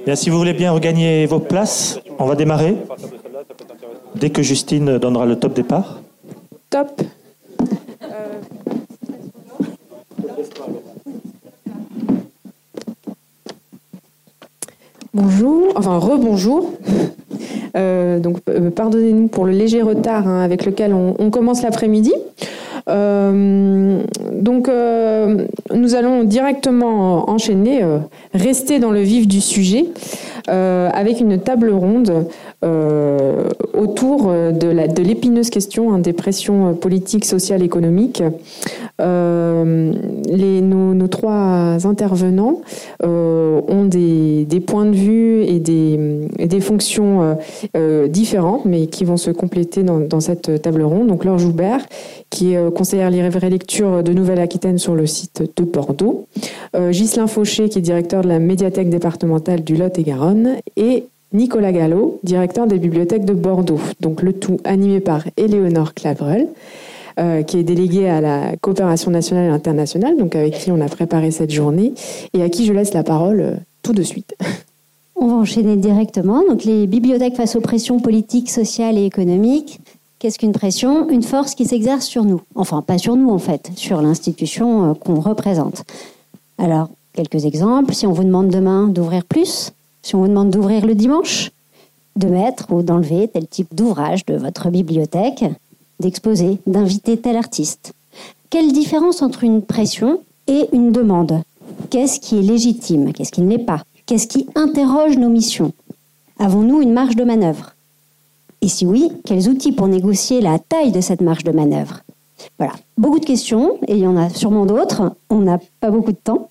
Bien, si vous voulez bien regagner vos places, on va démarrer. Dès que Justine donnera le top départ. Top. Bonjour, enfin rebonjour. Pardonnez-nous pour le léger retard avec lequel on commence l'après-midi. Nous allons directement enchaîner, rester dans le vif du sujet, avec une table ronde autour de l'épineuse question des pressions politiques, sociales, économiques. Nos trois intervenants ont des points de vue et des fonctions différentes, mais qui vont se compléter dans cette table ronde. Donc Laure Joubert, qui est conseillère livre et lecture de Nouvelle-Aquitaine sur le site de Bordeaux, Ghislain Fauché, qui est directeur de la médiathèque départementale du Lot-et-Garonne, et Nicolas Gallo, directeur des bibliothèques de Bordeaux. Donc le tout animé par Éléonore Clavrel, qui est déléguée à la coopération nationale et internationale, donc avec qui on a préparé cette journée, et à qui je laisse la parole tout de suite. On va enchaîner directement. Donc les bibliothèques face aux pressions politiques, sociales et économiques. Qu'est-ce qu'une pression ? Une force qui s'exerce sur nous. Enfin, pas sur nous en fait, sur l'institution qu'on représente. Alors, quelques exemples. Si on vous demande demain d'ouvrir plus, si on vous demande d'ouvrir le dimanche, de mettre ou d'enlever tel type d'ouvrage de votre bibliothèque, d'exposer, d'inviter tel artiste. Quelle différence entre une pression et une demande ? Qu'est-ce qui est légitime ? Qu'est-ce qui ne l'est pas ? Qu'est-ce qui interroge nos missions ? Avons-nous une marge de manœuvre ? Et si oui, quels outils pour négocier la taille de cette marge de manœuvre ? Voilà, beaucoup de questions, et il y en a sûrement d'autres. On n'a pas beaucoup de temps.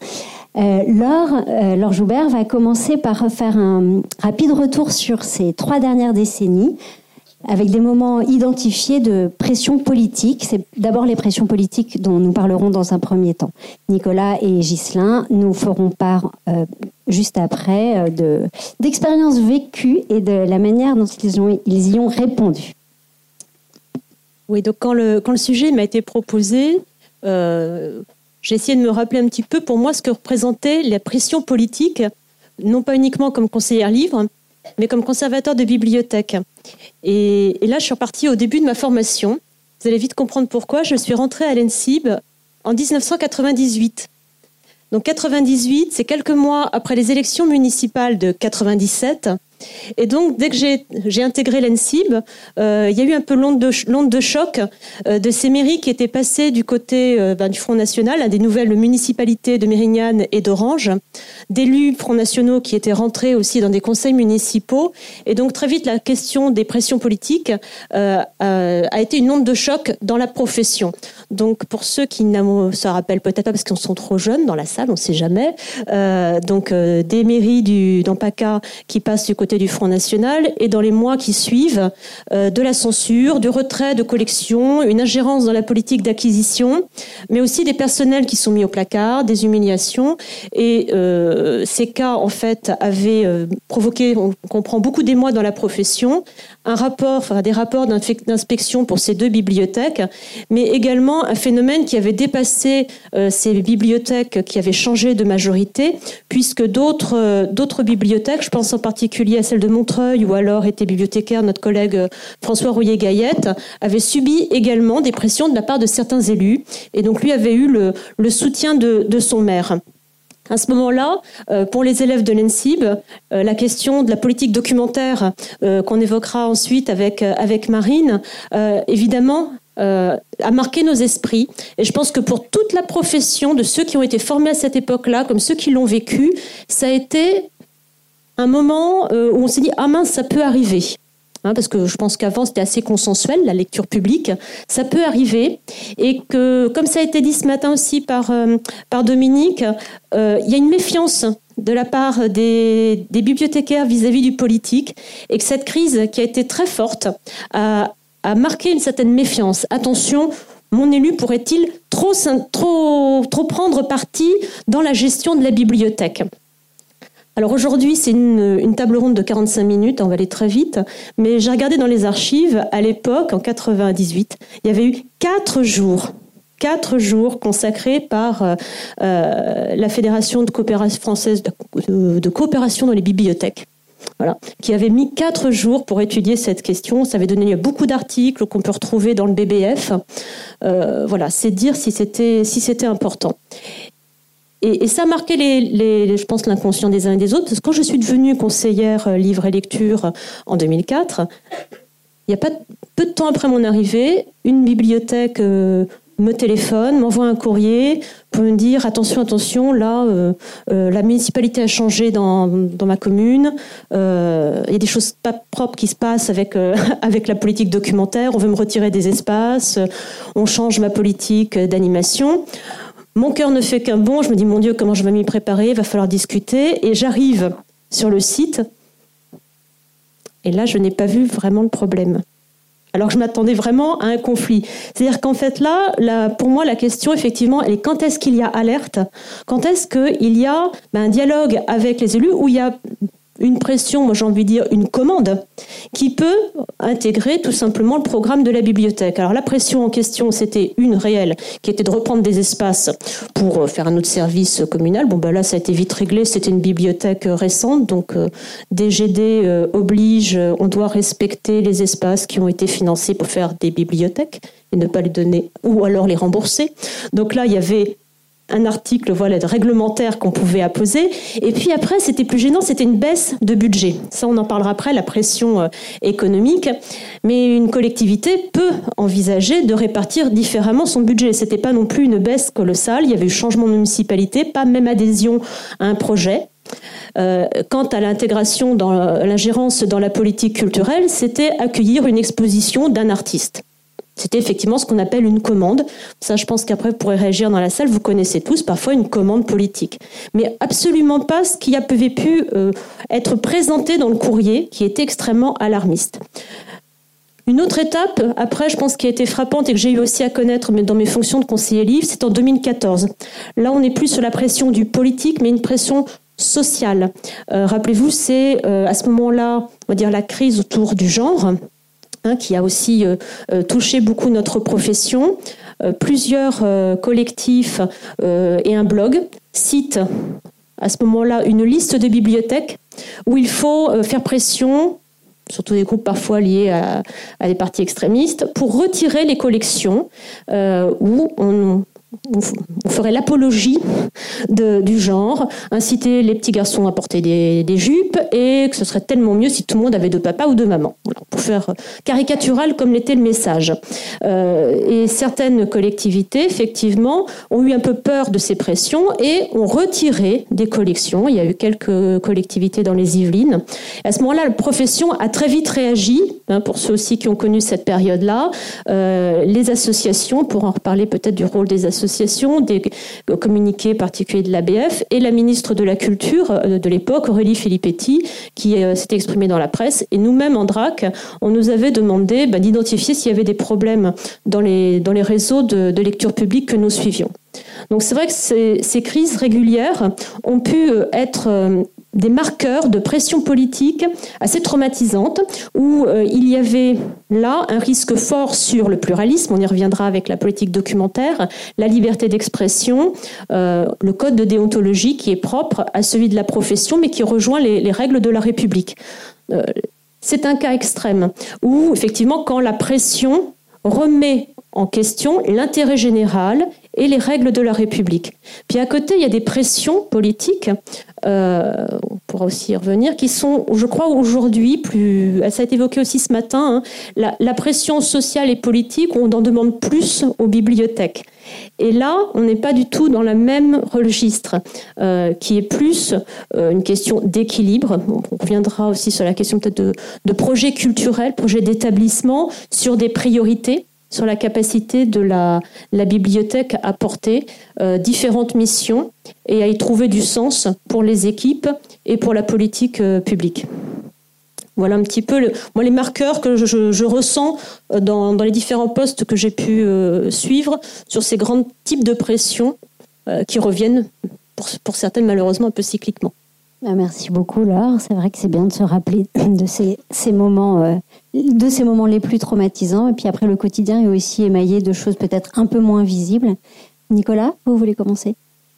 Laure Joubert va commencer par faire un rapide retour sur ces 3 dernières décennies, avec des moments identifiés de pression politique. C'est d'abord les pressions politiques dont nous parlerons dans un premier temps. Nicolas et Ghislain nous feront part juste après d'expériences vécues et de la manière dont ils y ont répondu. Oui, donc quand le sujet m'a été proposé, j'ai essayé de me rappeler un petit peu pour moi ce que représentait la pression politique, non pas uniquement comme conseillère livre, mais comme conservateur de bibliothèque. Et là, je suis repartie au début de ma formation. Vous allez vite comprendre pourquoi. Je suis rentrée à l'ENSIB en 1998. Donc 98, c'est quelques mois après les élections municipales de 97. Et donc, dès que j'ai intégré l'ENSIB, il y a eu un peu l'onde de choc de ces mairies qui étaient passées du côté du Front National, des nouvelles municipalités de Mérignane et d'Orange, d'élus Front Nationaux qui étaient rentrés aussi dans des conseils municipaux. Et donc, très vite, la question des pressions politiques a été une onde de choc dans la profession. Donc, pour ceux qui ne se rappellent peut-être pas parce qu'ils sont trop jeunes dans la salle, on ne sait jamais, des mairies dans PACA qui passent du côté du Front National, et dans les mois qui suivent, de la censure, du retrait de collections, une ingérence dans la politique d'acquisition, mais aussi des personnels qui sont mis au placard, des humiliations. Et ces cas, en fait, avaient provoqué, on comprend, beaucoup d'émoi dans la profession, des rapports d'inspection pour ces 2 bibliothèques, mais également un phénomène qui avait dépassé ces bibliothèques qui avaient changé de majorité, puisque d'autres bibliothèques, je pense en particulier à celle de Montreuil, où alors était bibliothécaire notre collègue François Rouillet-Gaillette, avait subi également des pressions de la part de certains élus, et donc lui avait eu le soutien de son maire. À ce moment-là, pour les élèves de l'ENSIB, la question de la politique documentaire qu'on évoquera ensuite avec Marine, évidemment, a marqué nos esprits. Et je pense que pour toute la profession, de ceux qui ont été formés à cette époque-là, comme ceux qui l'ont vécu, ça a été un moment où on s'est dit « Ah mince, ça peut arriver ». Parce que je pense qu'avant, c'était assez consensuel, la lecture publique. Ça peut arriver. Et que, comme ça a été dit ce matin aussi par Dominique, il y a une méfiance de la part des bibliothécaires vis-à-vis du politique. Et que cette crise, qui a été très forte, a marqué une certaine méfiance. Attention, mon élu pourrait-il trop prendre parti dans la gestion de la bibliothèque ? Alors aujourd'hui, c'est une table ronde de 45 minutes, on va aller très vite, mais j'ai regardé dans les archives, à l'époque, en 98, il y avait eu 4 jours 4 jours consacrés par la Fédération de coopération française de coopération dans les bibliothèques. Voilà, qui avait mis 4 jours pour étudier cette question. Ça avait donné lieu à beaucoup d'articles qu'on peut retrouver dans le BBF. Voilà, c'est dire si c'était important. Et ça a marqué, je pense, l'inconscient des uns et des autres, parce que quand je suis devenue conseillère livre et lecture en 2004, il n'y a pas peu de temps après mon arrivée, une bibliothèque me téléphone, m'envoie un courrier pour me dire attention, là, la municipalité a changé dans ma commune, il y a des choses pas propres qui se passent avec la politique documentaire, on veut me retirer des espaces, on change ma politique d'animation. Mon cœur ne fait qu'un bond, je me dis mon Dieu, comment je vais m'y préparer, il va falloir discuter, et j'arrive sur le site, et là je n'ai pas vu vraiment le problème. Alors que je m'attendais vraiment à un conflit. C'est-à-dire qu'en fait là, pour moi la question effectivement, elle est quand est-ce qu'il y a alerte, quand est-ce qu'il y a un dialogue avec les élus où il y a une pression, moi j'ai envie de dire une commande, qui peut intégrer tout simplement le programme de la bibliothèque. Alors la pression en question, c'était une réelle, qui était de reprendre des espaces pour faire un autre service communal. Bon là ça a été vite réglé, c'était une bibliothèque récente, donc DGD oblige, on doit respecter les espaces qui ont été financés pour faire des bibliothèques et ne pas les donner ou alors les rembourser. Donc là il y avait un article réglementaire qu'on pouvait apposer. Et puis après, c'était plus gênant, c'était une baisse de budget. Ça, on en parlera après, la pression économique. Mais une collectivité peut envisager de répartir différemment son budget. C'était pas non plus une baisse colossale. Il y avait eu changement de municipalité, pas même adhésion à un projet. Quant à l'intégration dans l'ingérence dans la politique culturelle, c'était accueillir une exposition d'un artiste. C'était effectivement ce qu'on appelle une commande. Ça, je pense qu'après, vous pourrez réagir dans la salle. Vous connaissez tous parfois une commande politique. Mais absolument pas ce qui avait pu être présenté dans le courrier, qui était extrêmement alarmiste. Une autre étape, après, je pense, qui a été frappante et que j'ai eu aussi à connaître dans mes fonctions de conseiller livre, c'est en 2014. Là, on n'est plus sur la pression du politique, mais une pression sociale. Rappelez-vous, c'est à ce moment-là, on va dire, la crise autour du genre, qui a aussi touché beaucoup notre profession. Plusieurs collectifs et un blog citent à ce moment-là une liste de bibliothèques où il faut faire pression, surtout des groupes parfois liés à des partis extrémistes, pour retirer les collections où on ferait l'apologie du genre, inciter les petits garçons à porter des jupes, et que ce serait tellement mieux si tout le monde avait 2 papas ou 2 mamans. Voilà, pour faire caricatural comme l'était le message. Et certaines collectivités, effectivement, ont eu un peu peur de ces pressions et ont retiré des collections. Il y a eu quelques collectivités dans les Yvelines. À ce moment-là, la profession a très vite réagi, pour ceux aussi qui ont connu cette période-là. Les associations, pour en reparler peut-être du rôle des associations, des communiqués particuliers de l'ABF, et la ministre de la Culture de l'époque, Aurélie Filippetti, qui s'était exprimée dans la presse. Et nous-mêmes, en DRAC, on nous avait demandé d'identifier s'il y avait des problèmes dans les réseaux de lecture publique que nous suivions. Donc c'est vrai que ces crises régulières ont pu être des marqueurs de pression politique assez traumatisantes, où il y avait là un risque fort sur le pluralisme, on y reviendra avec la politique documentaire, la liberté d'expression, le code de déontologie qui est propre à celui de la profession, mais qui rejoint les règles de la République. C'est un cas extrême, où effectivement, quand la pression remet en question l'intérêt général et les règles de la République. Puis à côté, il y a des pressions politiques, on pourra aussi y revenir, qui sont, je crois, aujourd'hui, ça a été évoqué aussi ce matin, la pression sociale et politique, où on en demande plus aux bibliothèques. Et là, on n'est pas du tout dans le même registre, qui est plus une question d'équilibre. On reviendra aussi sur la question peut-être de projets culturels, projets d'établissement, sur des priorités, sur la capacité de la bibliothèque à porter différentes missions et à y trouver du sens pour les équipes et pour la politique publique. Voilà un petit peu les marqueurs que je ressens dans les différents postes que j'ai pu suivre sur ces grands types de pressions qui reviennent, pour certaines malheureusement, un peu cycliquement. Merci beaucoup, Laure. C'est vrai que c'est bien de se rappeler de ces moments les plus traumatisants. Et puis après, le quotidien est aussi émaillé de choses peut-être un peu moins visibles. Nicolas, vous voulez commencer ?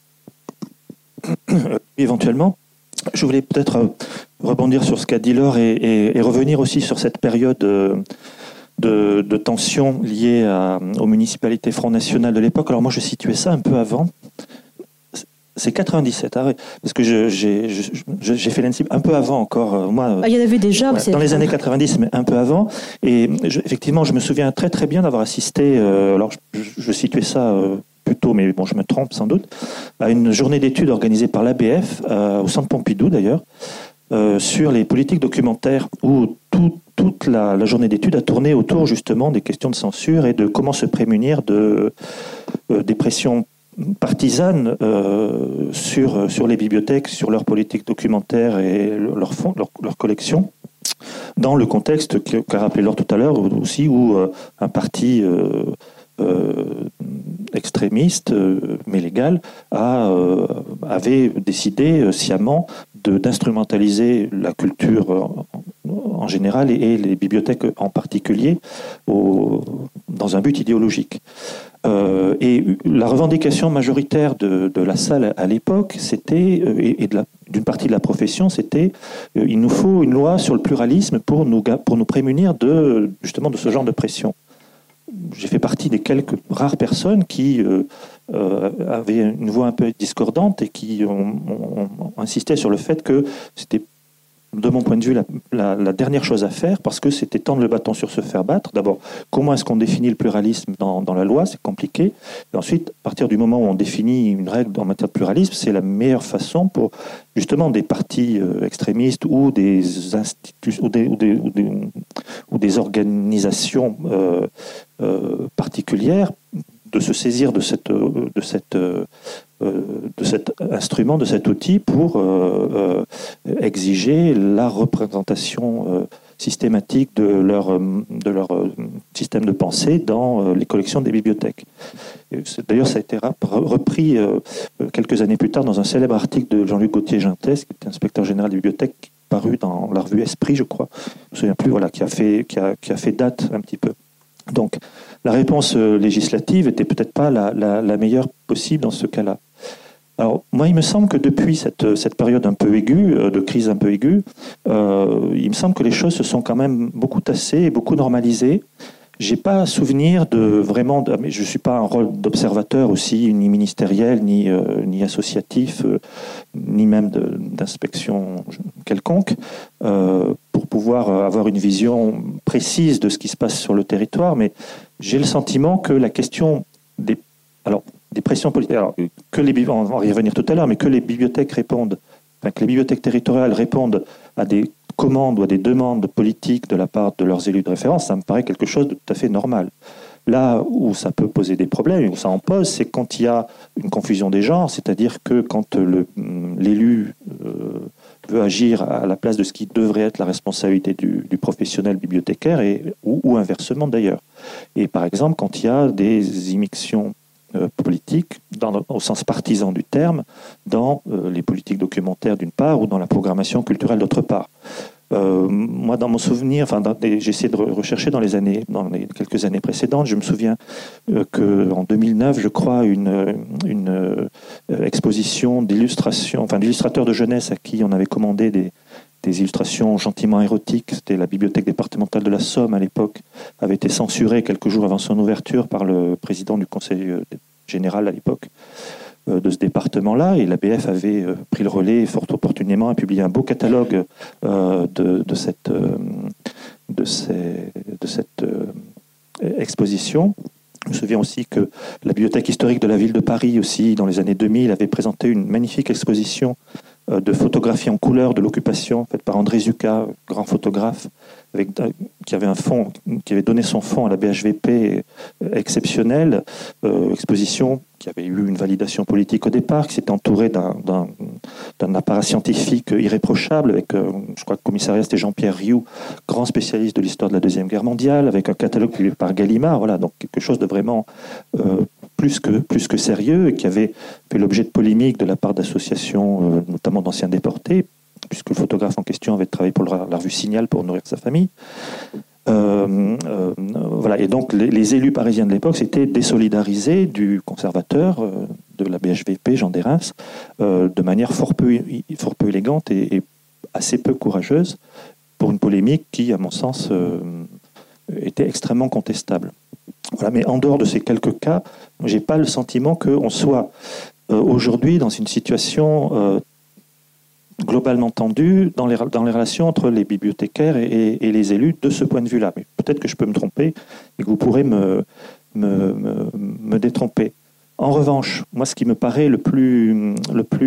Éventuellement. Je voulais peut-être rebondir sur ce qu'a dit Laure et revenir aussi sur cette période de tension liée aux municipalités Front National de l'époque. Alors moi, je situais ça un peu avant. C'est 97, parce que j'ai fait l'ENSIB un peu avant encore. Moi, il y en avait déjà. Dans les années 90, mais un peu avant. Et effectivement, je me souviens très très bien d'avoir assisté, alors je situais ça plus tôt, mais bon, je me trompe sans doute, à une journée d'études organisée par l'ABF, au Centre Pompidou d'ailleurs, sur les politiques documentaires, où toute la journée d'études a tourné autour justement des questions de censure et de comment se prémunir des pressions partisanes sur les bibliothèques, sur leurs politiques documentaires et leur collection, dans le contexte qu'a rappelé Laure tout à l'heure aussi, où un parti extrémiste, mais légal, avait décidé sciemment d'instrumentaliser la culture en général et les bibliothèques en particulier dans un but idéologique. Et la revendication majoritaire de la salle à l'époque, c'était, et d'une partie de la profession, c'était il nous faut une loi sur le pluralisme pour nous prémunir justement de ce genre de pression. J'ai fait partie des quelques rares personnes qui avaient une voix un peu discordante et qui ont insisté sur le fait que c'était, de mon point de vue, la dernière chose à faire, parce que c'était tendre le bâton sur se faire battre. D'abord, comment est-ce qu'on définit le pluralisme dans la loi ? C'est compliqué. Et ensuite, à partir du moment où on définit une règle en matière de pluralisme, c'est la meilleure façon pour justement des partis extrémistes ou des institutions ou des organisations particulières de se saisir de cet instrument, de cet outil pour exiger la représentation systématique de leur système de pensée dans les collections des bibliothèques. D'ailleurs, ça a été repris quelques années plus tard dans un célèbre article de Jean-Luc Gauthier-Gintès, qui était inspecteur général des bibliothèques, paru dans la revue Esprit, je crois, je ne me souviens plus, voilà, qui a fait date un petit peu. Donc, la réponse législative était peut-être pas la meilleure possible dans ce cas-là. Alors, moi, il me semble que depuis cette période un peu aiguë, de crise un peu aiguë, il me semble que les choses se sont quand même beaucoup tassées et beaucoup normalisées. J'ai pas souvenir mais je suis pas un rôle d'observateur aussi, ni ministériel, ni associatif, ni même d'inspection quelconque, pour pouvoir avoir une vision précise de ce qui se passe sur le territoire. Mais j'ai le sentiment que la question des pressions politiques, on va y revenir tout à l'heure, mais que les bibliothèques que les bibliothèques territoriales répondent à des commandes ou à des demandes politiques de la part de leurs élus de référence, ça me paraît quelque chose de tout à fait normal. Là où ça peut poser des problèmes, où ça en pose, c'est quand il y a une confusion des genres, c'est-à-dire que quand l'élu veut agir à la place de ce qui devrait être la responsabilité du professionnel bibliothécaire, ou inversement d'ailleurs. Et par exemple, quand il y a des immixtions politique, au sens partisan du terme, dans les politiques documentaires d'une part ou dans la programmation culturelle d'autre part. Moi, dans mon souvenir, j'ai essayé de rechercher dans les quelques années précédentes, je me souviens qu'en 2009, je crois, une exposition d'illustrateurs de jeunesse à qui on avait commandé des illustrations gentiment érotiques, c'était la bibliothèque départementale de la Somme à l'époque, avait été censurée quelques jours avant son ouverture par le président du conseil général à l'époque de ce département-là, et l'ABF avait pris le relais fort opportunément et publié un beau catalogue de cette exposition. Je me souviens aussi que la bibliothèque historique de la ville de Paris aussi, dans les années 2000, avait présenté une magnifique exposition de photographie en couleur de l'occupation, faite par André Zucca, grand photographe, qui avait donné son fonds à la BHVP exceptionnel, exposition qui avait eu une validation politique au départ, qui s'était entourée d'un appareil scientifique irréprochable, avec, je crois que le commissariat c'était Jean-Pierre Rioux, grand spécialiste de l'histoire de la Deuxième Guerre mondiale, avec un catalogue publié par Gallimard, voilà, donc quelque chose de vraiment plus que sérieux et qui avait fait l'objet de polémiques de la part d'associations, notamment d'anciens déportés, puisque le photographe en question avait travaillé pour la revue Signal pour nourrir sa famille. Voilà. Et donc les élus parisiens de l'époque s'étaient désolidarisés du conservateur de la BHVP, Jean Dérens, de manière fort peu élégante et assez peu courageuse, pour une polémique qui, à mon sens, était extrêmement contestable. Voilà. Mais en dehors de ces quelques cas, je n'ai pas le sentiment qu'on soit aujourd'hui dans une situation globalement tendue dans les relations entre les bibliothécaires et les élus de ce point de vue-là. Mais peut-être que je peux me tromper et que vous pourrez me détromper. En revanche, moi, ce qui me paraît le plus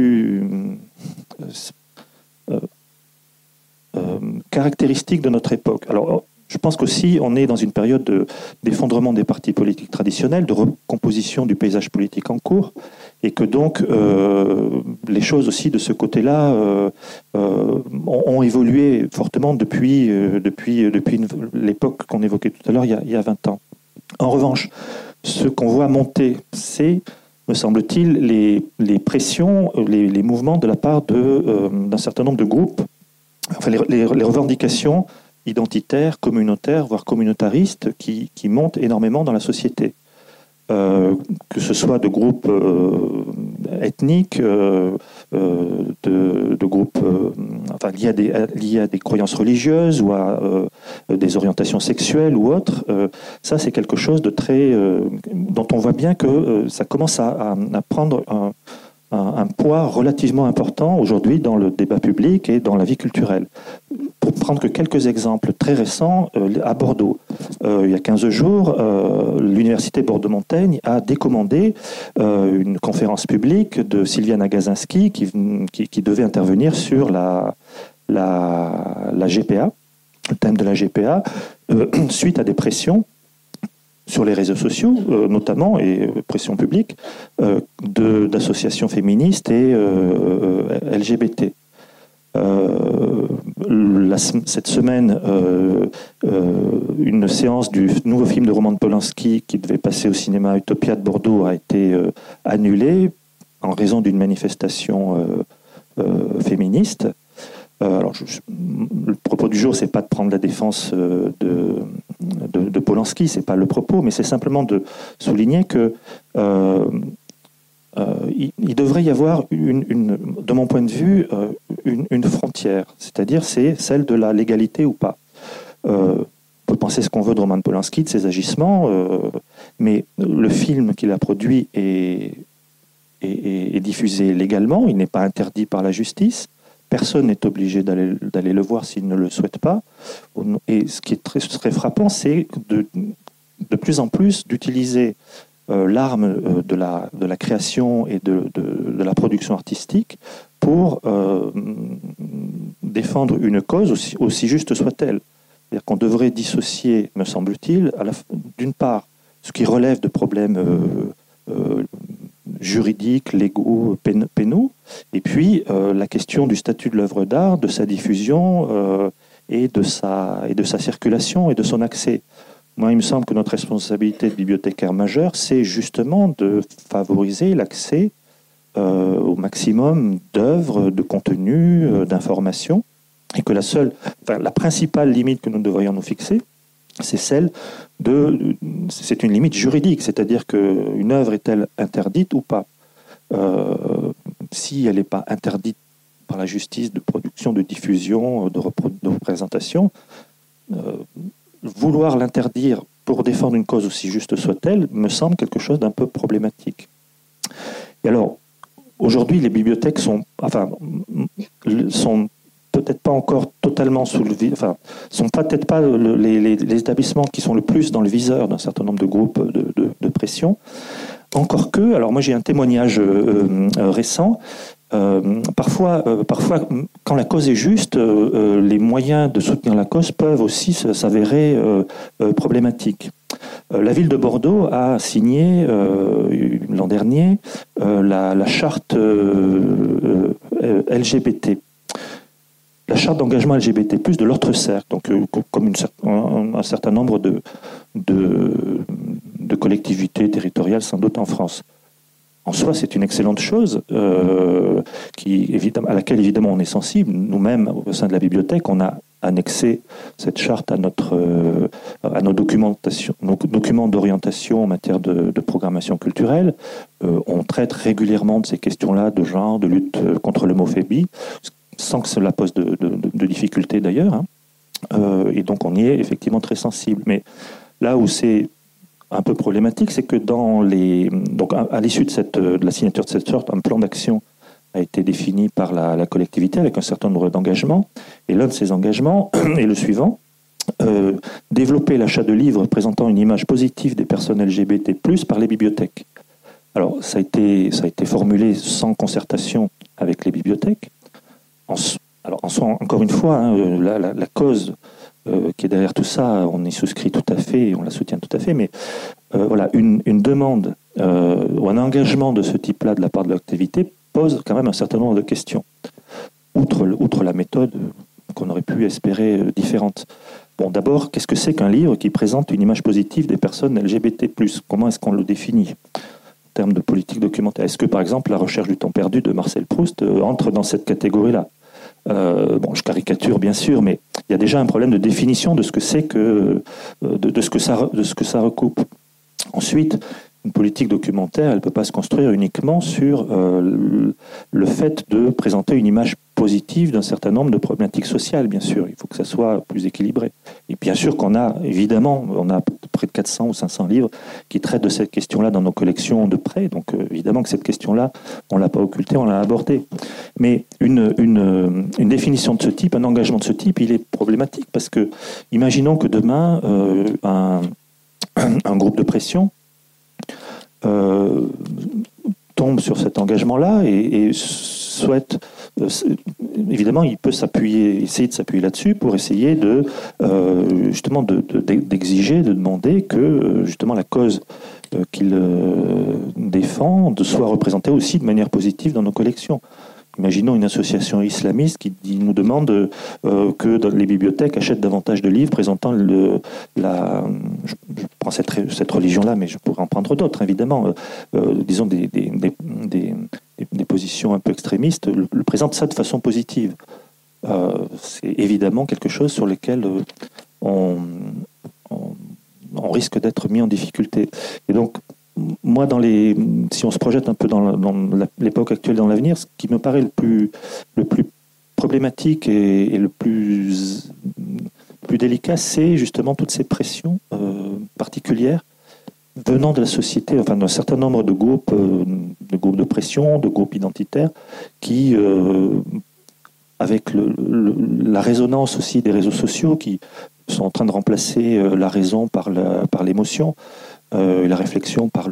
caractéristique de notre époque. Alors, je pense qu'aussi, on est dans une période d'effondrement des partis politiques traditionnels, de recomposition du paysage politique en cours, et que donc les choses aussi de ce côté-là ont évolué fortement depuis l'époque qu'on évoquait tout à l'heure, il y a 20 ans. En revanche, ce qu'on voit monter, c'est, me semble-t-il, les pressions, les mouvements de la part d'un certain nombre de groupes, enfin les revendications identitaires, communautaires, voire communautaristes qui montent énormément dans la société. Que ce soit de groupes ethniques, de groupes liés à des croyances religieuses ou à des orientations sexuelles ou autres. Ça, c'est quelque chose de très dont on voit bien que ça commence à prendre un poids relativement important aujourd'hui dans le débat public et dans la vie culturelle. Pour prendre que quelques exemples très récents, à Bordeaux, il y a 15 jours, l'université Bordeaux-Montaigne a décommandé une conférence publique de Sylviane Agazinski qui devait intervenir sur la GPA, le thème de la GPA, suite à des pressions sur les réseaux sociaux, notamment, et pression publique, d'associations féministes et LGBT. Cette semaine, une séance du nouveau film de Roman Polanski qui devait passer au cinéma Utopia de Bordeaux a été annulée en raison d'une manifestation féministe. Alors, le propos du jour, c'est pas de prendre la défense de Polanski, c'est pas le propos, mais c'est simplement de souligner que il devrait y avoir, de mon point de vue, une frontière, c'est-à-dire c'est celle de la légalité ou pas. On peut penser ce qu'on veut de Roman Polanski, de ses agissements, mais le film qu'il a produit est diffusé légalement, il n'est pas interdit par la justice. Personne n'est obligé d'aller le voir s'il ne le souhaite pas. Et ce qui est très frappant, c'est de plus en plus d'utiliser l'arme de la création et de la production artistique pour défendre une cause aussi juste soit-elle. C'est-à-dire qu'on devrait dissocier, me semble-t-il, d'une part, ce qui relève de problèmes juridiques, légaux, pénaux, et puis la question du statut de l'œuvre d'art, de sa diffusion et de sa circulation et de son accès. Moi, il me semble que notre responsabilité de bibliothécaire majeur, c'est justement de favoriser l'accès au maximum d'œuvres, de contenus, d'informations, et que la principale limite que nous devrions nous fixer, c'est c'est une limite juridique, c'est-à-dire qu'une œuvre est-elle interdite ou pas. Si elle n'est pas interdite par la justice de production, de diffusion, de représentation, vouloir l'interdire pour défendre une cause aussi juste soit-elle me semble quelque chose d'un peu problématique. Et alors, aujourd'hui, les bibliothèques sont peut-être pas encore totalement sont peut-être pas les établissements qui sont le plus dans le viseur d'un certain nombre de groupes de pression. Encore que, alors moi j'ai un témoignage récent. Parfois, quand la cause est juste, les moyens de soutenir la cause peuvent aussi s'avérer problématiques. La ville de Bordeaux a signé l'an dernier la charte LGBT. La charte d'engagement LGBT+, de l'Ortre-Cercle, donc comme un certain nombre de collectivités territoriales, sans doute en France. En soi, c'est une excellente chose à laquelle évidemment on est sensible. Nous-mêmes, au sein de la bibliothèque, on a annexé cette charte à nos documents d'orientation en matière de programmation culturelle. On traite régulièrement de ces questions-là de genre, de lutte contre l'homophobie, sans que cela pose de difficultés d'ailleurs. Hein. Et donc on y est effectivement très sensible. Mais là où c'est un peu problématique, c'est que donc à l'issue de la signature de cette charte, un plan d'action a été défini par la collectivité avec un certain nombre d'engagements. Et l'un de ces engagements est le suivant. Développer l'achat de livres présentant une image positive des personnes LGBT+, par les bibliothèques. Alors, ça a été formulé sans concertation avec les bibliothèques. Encore une fois, hein, la cause qui est derrière tout ça, on y souscrit tout à fait, on la soutient tout à fait, mais voilà, une demande ou un engagement de ce type-là de la part de l'activité pose quand même un certain nombre de questions, outre la méthode qu'on aurait pu espérer différente. Bon, d'abord, qu'est-ce que c'est qu'un livre qui présente une image positive des personnes LGBT+? Comment est-ce qu'on le définit en termes de politique documentaire? Est-ce que, par exemple, La Recherche du temps perdu de Marcel Proust entre dans cette catégorie-là? Bon, je caricature bien sûr, mais il y a déjà un problème de définition de ce que c'est que de ce que ça recoupe. Ensuite, une politique documentaire, elle ne peut pas se construire uniquement sur le fait de présenter une image positive d'un certain nombre de problématiques sociales, bien sûr. Il faut que ça soit plus équilibré. Et bien sûr qu'on a, évidemment, on a près de 400 ou 500 livres qui traitent de cette question-là dans nos collections de près. Donc, évidemment que cette question-là, on ne l'a pas occultée, on l'a abordée. Mais une définition de ce type, un engagement de ce type, il est problématique parce que, imaginons que demain, un groupe de pression tombe sur cet engagement-là et souhaite, évidemment, il peut essayer de s'appuyer là-dessus pour essayer justement d'exiger, de demander que justement la cause qu'il défend soit représentée aussi de manière positive dans nos collections. Imaginons une association islamiste qui nous demande que les bibliothèques achètent davantage de livres présentant je prends cette religion-là, mais je pourrais en prendre d'autres, évidemment. Disons des positions un peu extrémistes le présentent ça de façon positive. C'est évidemment quelque chose sur lequel on risque d'être mis en difficulté. Et donc, moi, si on se projette un peu dans l'époque actuelle, dans l'avenir, ce qui me paraît le plus problématique et le plus délicat, c'est justement toutes ces pressions particulières venant de la société, enfin d'un certain nombre de groupes de pression, de groupes identitaires, qui, avec la résonance aussi des réseaux sociaux, qui sont en train de remplacer la raison par l'émotion, la réflexion par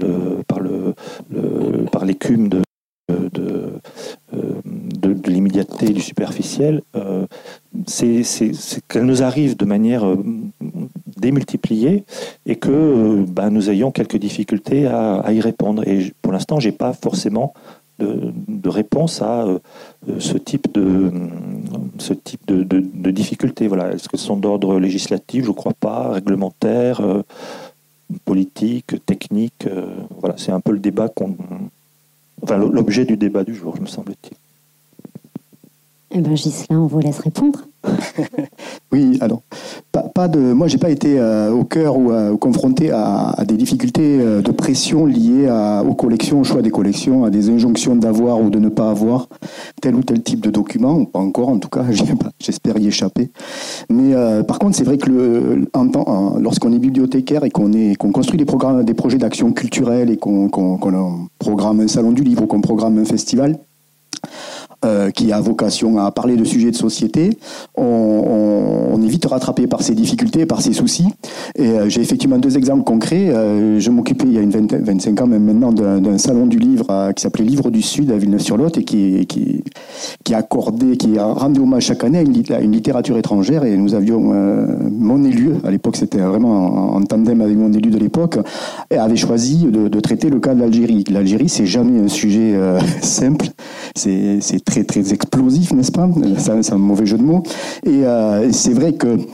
l'écume de l'immédiateté et du superficiel, c'est qu'elle nous arrive de manière démultipliée et que nous ayons quelques difficultés à y répondre. Et pour l'instant, j'ai pas forcément de réponse à ce type de difficultés. Voilà. Est-ce que ce sont d'ordre législatif? Je ne crois pas. Réglementaire, politique, technique. Voilà, c'est un peu le débat l'objet du débat du jour, me semble-t-il. Eh bien, Ghislain, on vous laisse répondre. Oui, alors, moi, j'ai pas été au cœur ou confronté à des difficultés de pression liées aux collections, au choix des collections, à des injonctions d'avoir ou de ne pas avoir tel ou tel type de document, pas encore en tout cas, j'espère y échapper. Mais par contre, c'est vrai que lorsqu'on est bibliothécaire et qu'on construit des projets d'action culturelle et qu'on programme un salon du livre ou qu'on programme un festival, qui a vocation à parler de sujets de société, on est vite rattrapé par ces difficultés, par ces soucis. Et j'ai effectivement 2 exemples concrets. Je m'occupais il y a 25 ans même maintenant d'un salon du livre qui s'appelait Livre du Sud à Villeneuve-sur-Lot et qui rendait hommage chaque année à une littérature étrangère. Et nous avions mon élu, à l'époque c'était vraiment en tandem avec mon élu de l'époque, et avait choisi de traiter le cas de l'Algérie. L'Algérie, c'est jamais un sujet simple. C'est très, très explosif, n'est-ce pas? C'est un mauvais jeu de mots. Et c'est vrai que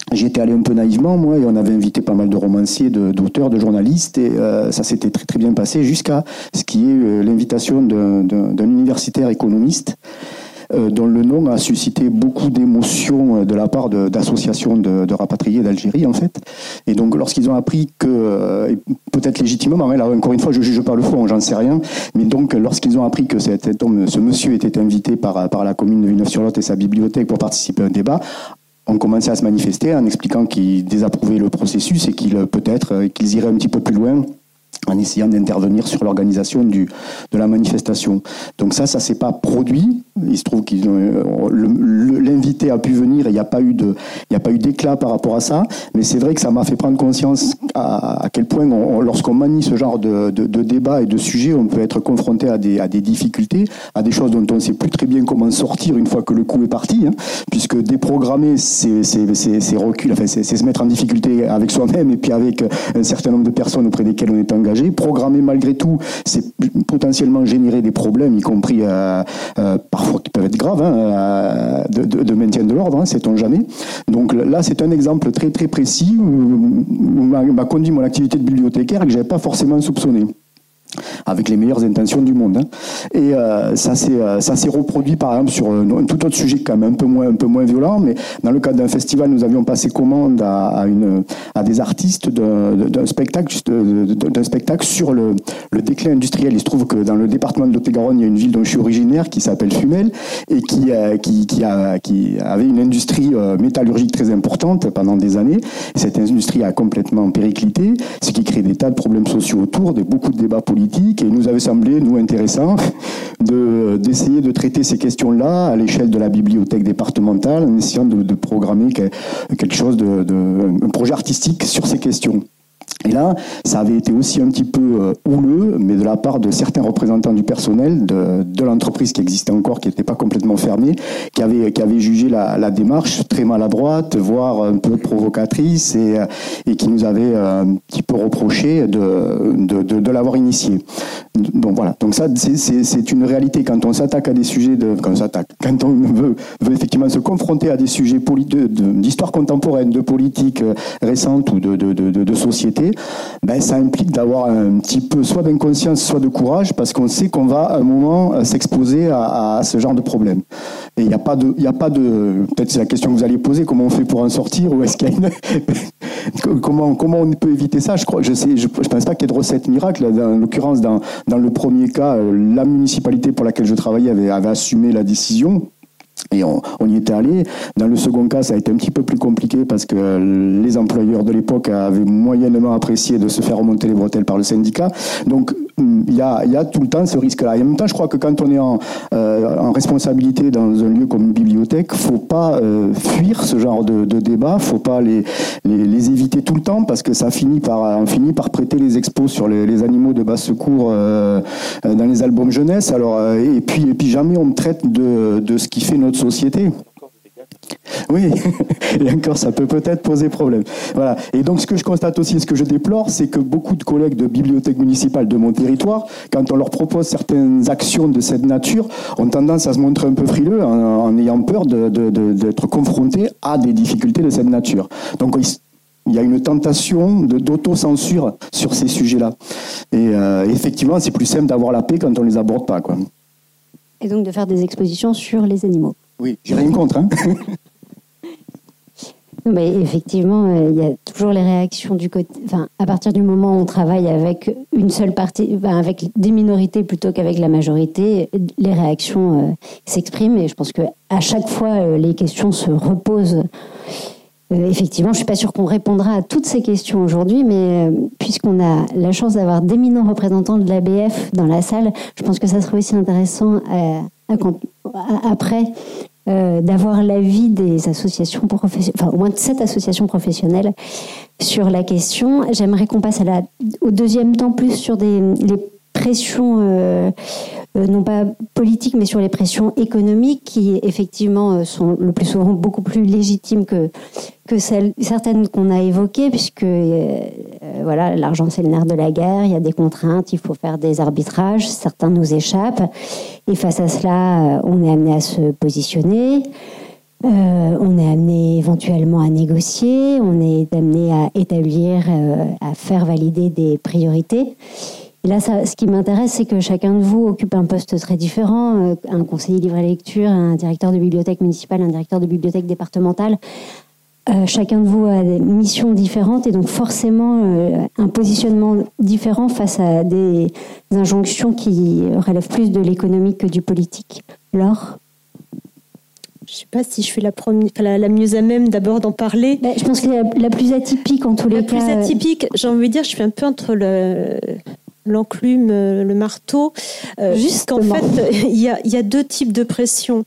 J'y étais allé un peu naïvement, moi, et on avait invité pas mal de romanciers, d'auteurs, de journalistes, et ça s'était très très bien passé jusqu'à ce qui est l'invitation d'un universitaire économiste dont le nom a suscité beaucoup d'émotions de la part d'associations de rapatriés d'Algérie, en fait. Et donc, lorsqu'ils ont appris que, peut-être légitimement, là, encore une fois, je juge pas le fond, j'en sais rien, mais donc, lorsqu'ils ont appris que ce monsieur était invité par la commune de Villeneuve-sur-Lot et sa bibliothèque pour participer à un débat, on commençait à se manifester en expliquant qu'ils désapprouvaient le processus et qu'ils iraient un petit peu plus loin en essayant d'intervenir sur l'organisation de la manifestation. Donc ça s'est pas produit. Il se trouve que l'invité a pu venir et il n'y a pas eu d'éclat par rapport à ça. Mais c'est vrai que ça m'a fait prendre conscience à quel point, lorsqu'on manie ce genre de débat et de sujet, on peut être confronté à des difficultés, à des choses dont on ne sait plus très bien comment sortir une fois que le coup est parti, hein, puisque déprogrammer, c'est recul, enfin, c'est se mettre en difficulté avec soi-même et puis avec un certain nombre de personnes auprès desquelles on est engagé. Programmer malgré tout, c'est potentiellement générer des problèmes, y compris parfois qui peuvent être graves, hein, de maintien de l'ordre, hein, sait-on jamais. Donc là, c'est un exemple très très précis où m'a conduit mon activité de bibliothécaire et que j'avais pas forcément soupçonné, avec les meilleures intentions du monde, hein. Et ça s'est reproduit par exemple sur un tout autre sujet quand même un peu moins violent, mais dans le cadre d'un festival, nous avions passé commande à des artistes d'un spectacle sur le déclin industriel. Il se trouve que dans le département de Lot-et-Garonne, il y a une ville dont je suis originaire qui s'appelle Fumel et qui avait une industrie métallurgique très importante pendant des années. Et cette industrie a complètement périclité, ce qui crée des tas de problèmes sociaux autour, beaucoup de débats politiques, et il nous avait semblé, nous, intéressant d'essayer de traiter ces questions-là à l'échelle de la bibliothèque départementale, en essayant de programmer quelque chose un projet artistique sur ces questions. Et là, ça avait été aussi un petit peu houleux, mais de la part de certains représentants du personnel de l'entreprise qui existait encore, qui n'était pas complètement fermée, qui avait jugé la démarche très maladroite, voire un peu provocatrice, et qui nous avait un petit peu reproché de l'avoir initiée. Donc voilà. Donc ça, c'est une réalité quand on s'attaque à des sujets quand on veut effectivement se confronter à des sujets d'histoire contemporaine, de politique récente ou de société. Ben, ça implique d'avoir un petit peu soit d'inconscience, soit de courage, parce qu'on sait qu'on va à un moment s'exposer à ce genre de problème. Et il n'y a pas de, peut-être c'est la question que vous allez poser, comment on fait pour en sortir, ou est-ce qu'il y a comment on peut éviter ça? Je pense pas qu'il y ait de recette miracle. En l'occurrence, dans le premier cas, la municipalité pour laquelle je travaillais avait assumé la décision. Et on y était allé. Dans le second cas, ça a été un petit peu plus compliqué parce que les employeurs de l'époque avaient moyennement apprécié de se faire remonter les bretelles par le syndicat. Donc, il y a tout le temps ce risque-là. Et en même temps, je crois que quand on est en responsabilité dans un lieu comme une bibliothèque, faut pas fuir ce genre de débat, faut pas les éviter tout le temps parce que on finit par prêter les expos sur les animaux de basse secours dans les albums jeunesse. Alors, et puis jamais on me traite de ce qui fait notre société. Oui, et encore, ça peut-être poser problème. Voilà. Et donc, ce que je constate aussi, ce que je déplore, c'est que beaucoup de collègues de bibliothèques municipales de mon territoire, quand on leur propose certaines actions de cette nature, ont tendance à se montrer un peu frileux en ayant peur d'être confrontés à des difficultés de cette nature. Donc, il y a une tentation d'autocensure sur ces sujets-là. Et effectivement, c'est plus simple d'avoir la paix quand on les aborde pas, quoi. Et donc de faire des expositions sur les animaux. Oui, j'ai rien contre, hein. Mais effectivement, il y a toujours les réactions du côté. Enfin, à partir du moment où on travaille avec une seule partie, avec des minorités plutôt qu'avec la majorité, les réactions s'expriment. Et je pense que à chaque fois, les questions se reposent. Effectivement, je suis pas sûre qu'on répondra à toutes ces questions aujourd'hui, mais puisqu'on a la chance d'avoir d'éminents représentants de l'ABF dans la salle, je pense que ça serait aussi intéressant après d'avoir l'avis des associations professionnelles, enfin au moins de cette association professionnelle sur la question. J'aimerais qu'on passe au deuxième temps plus sur les pressions, non pas politiques, mais sur les pressions économiques qui effectivement sont le plus souvent beaucoup plus légitimes que certaines qu'on a évoquées, puisque voilà, l'argent c'est le nerf de la guerre, il y a des contraintes, il faut faire des arbitrages, certains nous échappent, et face à cela, on est amené à se positionner. On est amené éventuellement à négocier, on est amené à établir, à faire valider des priorités. Et là, ce qui m'intéresse, c'est que chacun de vous occupe un poste très différent. Un conseiller livre et lecture, un directeur de bibliothèque municipale, un directeur de bibliothèque départementale. Chacun de vous a des missions différentes et donc forcément un positionnement différent face à des injonctions qui relèvent plus de l'économique que du politique. Laure ? Je ne sais pas si je suis la mieux à même d'abord d'en parler. Je pense que la plus atypique en tous les cas. La plus atypique, j'ai envie de dire, je suis un peu entre l'enclume, le marteau. Juste qu'en fait, il y a deux types de pression.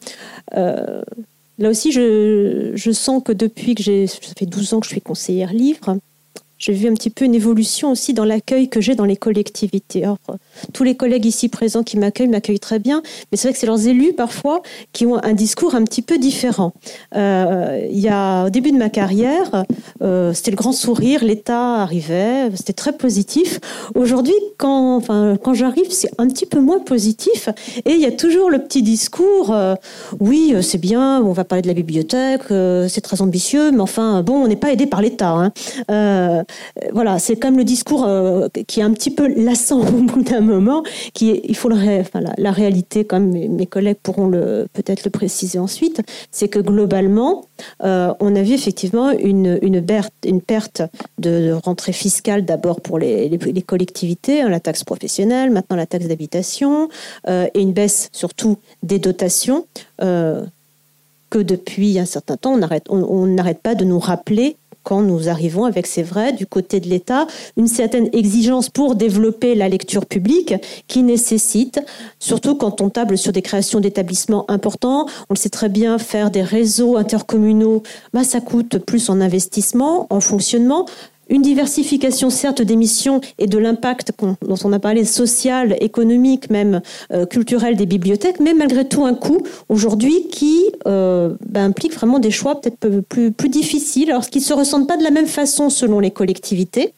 Là aussi, je sens que depuis que ça fait 12 ans que je suis conseillère livre, j'ai vu un petit peu une évolution aussi dans l'accueil que j'ai dans les collectivités. Alors, tous les collègues ici présents qui m'accueillent très bien, mais c'est vrai que c'est leurs élus parfois qui ont un discours un petit peu différent. Il y a, au début de ma carrière, c'était le grand sourire, l'État arrivait, c'était très positif. Aujourd'hui, quand j'arrive, c'est un petit peu moins positif et il y a toujours le petit discours, oui, c'est bien, on va parler de la bibliothèque, c'est très ambitieux, mais enfin, bon, on n'est pas aidé par l'État. Voilà, c'est comme le discours qui est un petit peu lassant au bout d'un moment, la réalité, comme mes collègues pourront peut-être le préciser ensuite, c'est que globalement, on a vu effectivement une perte de rentrée fiscale d'abord pour les collectivités, la taxe professionnelle, maintenant la taxe d'habitation, et une baisse surtout des dotations que depuis un certain temps, on n'arrête pas de nous rappeler quand nous arrivons avec, c'est vrai, du côté de l'État, une certaine exigence pour développer la lecture publique qui nécessite, surtout quand on table sur des créations d'établissements importants, on le sait très bien, faire des réseaux intercommunaux, ça coûte plus en investissement, en fonctionnement. Une diversification, certes, des missions et de l'impact dont on a parlé, social, économique, même culturel des bibliothèques, mais malgré tout un coût aujourd'hui qui implique vraiment des choix peut-être plus difficiles, alors qui ne se ressentent pas de la même façon selon les collectivités.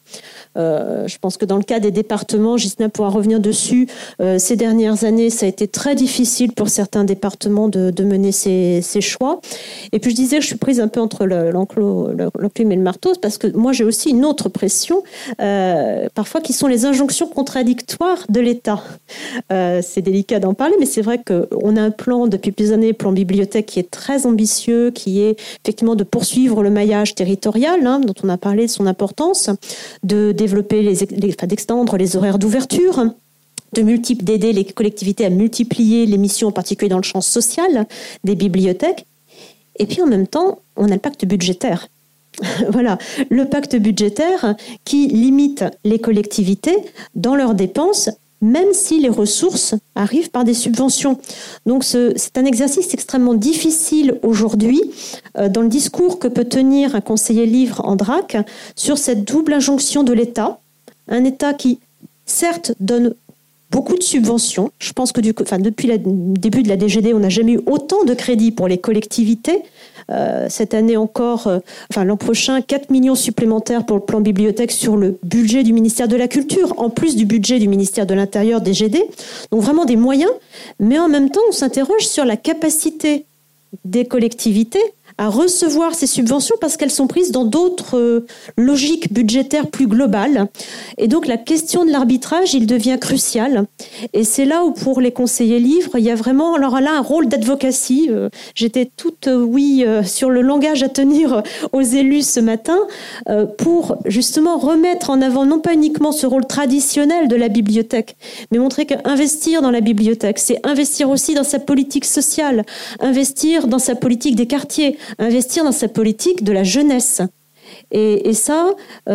Je pense que dans le cas des départements, Ghislain pourra revenir dessus, ces dernières années, ça a été très difficile pour certains départements de mener ces choix. Et puis je disais que je suis prise un peu entre l'enclume et le marteau, parce que moi j'ai aussi une autre pression, parfois qui sont les injonctions contradictoires de l'État. C'est délicat d'en parler, mais c'est vrai qu'on a un plan depuis plusieurs années, plan bibliothèque, qui est très ambitieux, qui est effectivement de poursuivre le maillage territorial, dont on a parlé de son importance, de développer d'extendre les horaires d'ouverture, d'aider les collectivités à multiplier les missions, en particulier dans le champ social des bibliothèques. Et puis en même temps, on a le pacte budgétaire. Voilà, le pacte budgétaire qui limite les collectivités dans leurs dépenses, même si les ressources arrivent par des subventions. Donc c'est un exercice extrêmement difficile aujourd'hui dans le discours que peut tenir un conseiller livre en DRAC sur cette double injonction de l'État. Un État qui, certes, donne beaucoup de subventions. Je pense que depuis le début de la DGD, on n'a jamais eu autant de crédits pour les collectivités. Cette année encore, l'an prochain, 4 millions supplémentaires pour le plan bibliothèque sur le budget du ministère de la Culture, en plus du budget du ministère de l'Intérieur, DGD. Donc vraiment des moyens, mais en même temps, on s'interroge sur la capacité des collectivités à recevoir ces subventions parce qu'elles sont prises dans d'autres logiques budgétaires plus globales. Et donc la question de l'arbitrage, il devient crucial. Et c'est là où pour les conseillers livres, il y a vraiment alors là un rôle d'advocacy. J'étais toute sur le langage à tenir aux élus ce matin pour justement remettre en avant non pas uniquement ce rôle traditionnel de la bibliothèque, mais montrer qu'investir dans la bibliothèque, c'est investir aussi dans sa politique sociale, investir dans sa politique des quartiers, investir dans sa politique de la jeunesse. Et ça,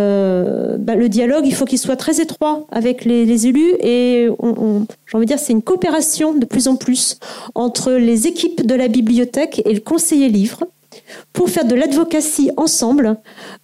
le dialogue, il faut qu'il soit très étroit avec les élus et j'ai envie de dire, c'est une coopération de plus en plus entre les équipes de la bibliothèque et le conseiller livre pour faire de l'advocacy ensemble.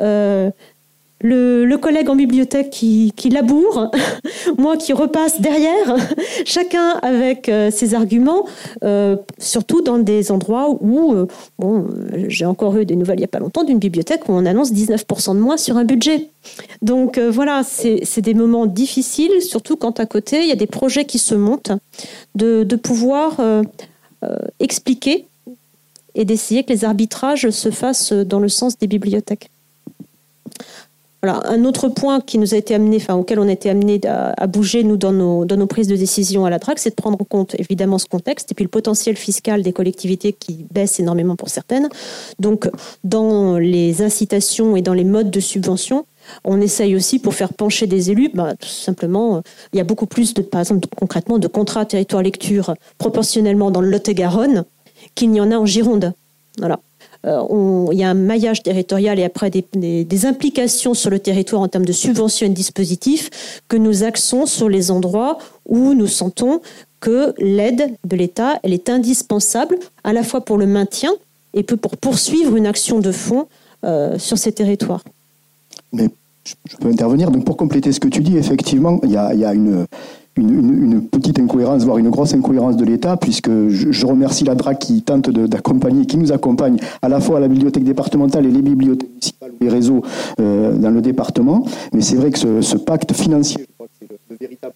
Le collègue en bibliothèque qui laboure, moi qui repasse derrière, chacun avec ses arguments, surtout dans des endroits où, j'ai encore eu des nouvelles il n'y a pas longtemps d'une bibliothèque où on annonce 19% de moins sur un budget. Donc voilà, c'est des moments difficiles, surtout quand à côté, il y a des projets qui se montent, de pouvoir expliquer et d'essayer que les arbitrages se fassent dans le sens des bibliothèques. Voilà. Un autre point qui nous a été amené, auquel on a été amené à bouger, nous, dans nos prises de décision à la DRAC, c'est de prendre en compte évidemment ce contexte et puis le potentiel fiscal des collectivités qui baisse énormément pour certaines. Donc, dans les incitations et dans les modes de subvention, on essaye aussi, pour faire pencher des élus, tout simplement, il y a beaucoup plus, par exemple, concrètement, de contrats territoire lecture proportionnellement dans le Lot-et-Garonne qu'il n'y en a en Gironde. Voilà. Il y a un maillage territorial et après des implications sur le territoire en termes de subventions et de dispositifs que nous axons sur les endroits où nous sentons que l'aide de l'État, elle est indispensable à la fois pour le maintien et pour poursuivre une action de fond sur ces territoires. Mais je peux intervenir. Donc pour compléter ce que tu dis, effectivement, il y a une petite incohérence, voire une grosse incohérence de l'État, puisque je remercie la DRAC qui tente d'accompagner, qui nous accompagne à la fois à la bibliothèque départementale et les bibliothèques municipales, les réseaux dans le département. Mais c'est vrai que ce pacte financier, je crois que c'est le véritable...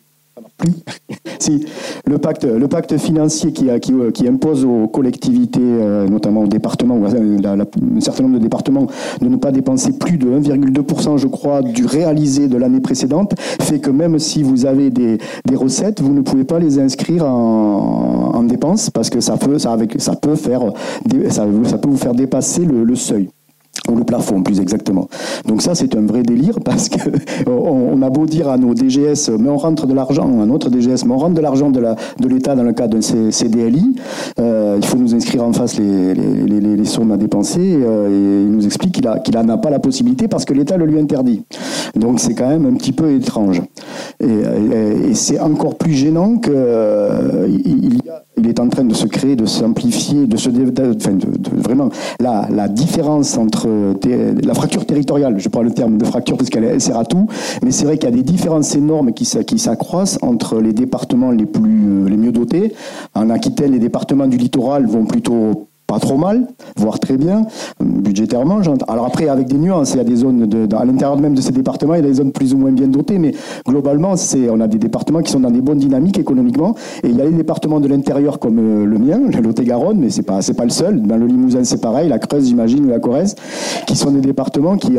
Si, le pacte financier qui impose aux collectivités, notamment aux départements, un certain nombre de départements, de ne pas dépenser plus de 1,2%, je crois, du réalisé de l'année précédente, fait que même si vous avez des recettes, vous ne pouvez pas les inscrire en dépenses parce que ça peut vous faire dépasser le seuil. Ou le plafond, plus exactement. Donc ça, c'est un vrai délire parce que on a beau dire à nos DGS, mais on rentre de l'argent, à notre DGS, mais on rentre de l'argent de l'État dans le cadre d'un CDLI. Il faut nous inscrire en face les sommes à dépenser et il nous explique qu'il n'en a pas la possibilité parce que l'État le lui interdit. Donc c'est quand même un petit peu étrange. Et c'est encore plus gênant qu'il est en train de se créer, de simplifier, vraiment la différence entre la fracture territoriale, je prends le terme de fracture parce qu'elle sert à tout, mais c'est vrai qu'il y a des différences énormes qui s'accroissent entre les départements les mieux dotés. En Aquitaine, les départements du littoral vont plutôt pas trop mal, voire très bien, budgétairement. Alors après, avec des nuances, il y a des zones, à l'intérieur même de ces départements, il y a des zones plus ou moins bien dotées, mais globalement, on a des départements qui sont dans des bonnes dynamiques économiquement, et il y a les départements de l'intérieur comme le mien, le Lot-et-Garonne, mais c'est pas le seul. Dans le Limousin, c'est pareil, la Creuse, j'imagine, ou la Corrèze, qui sont des départements qui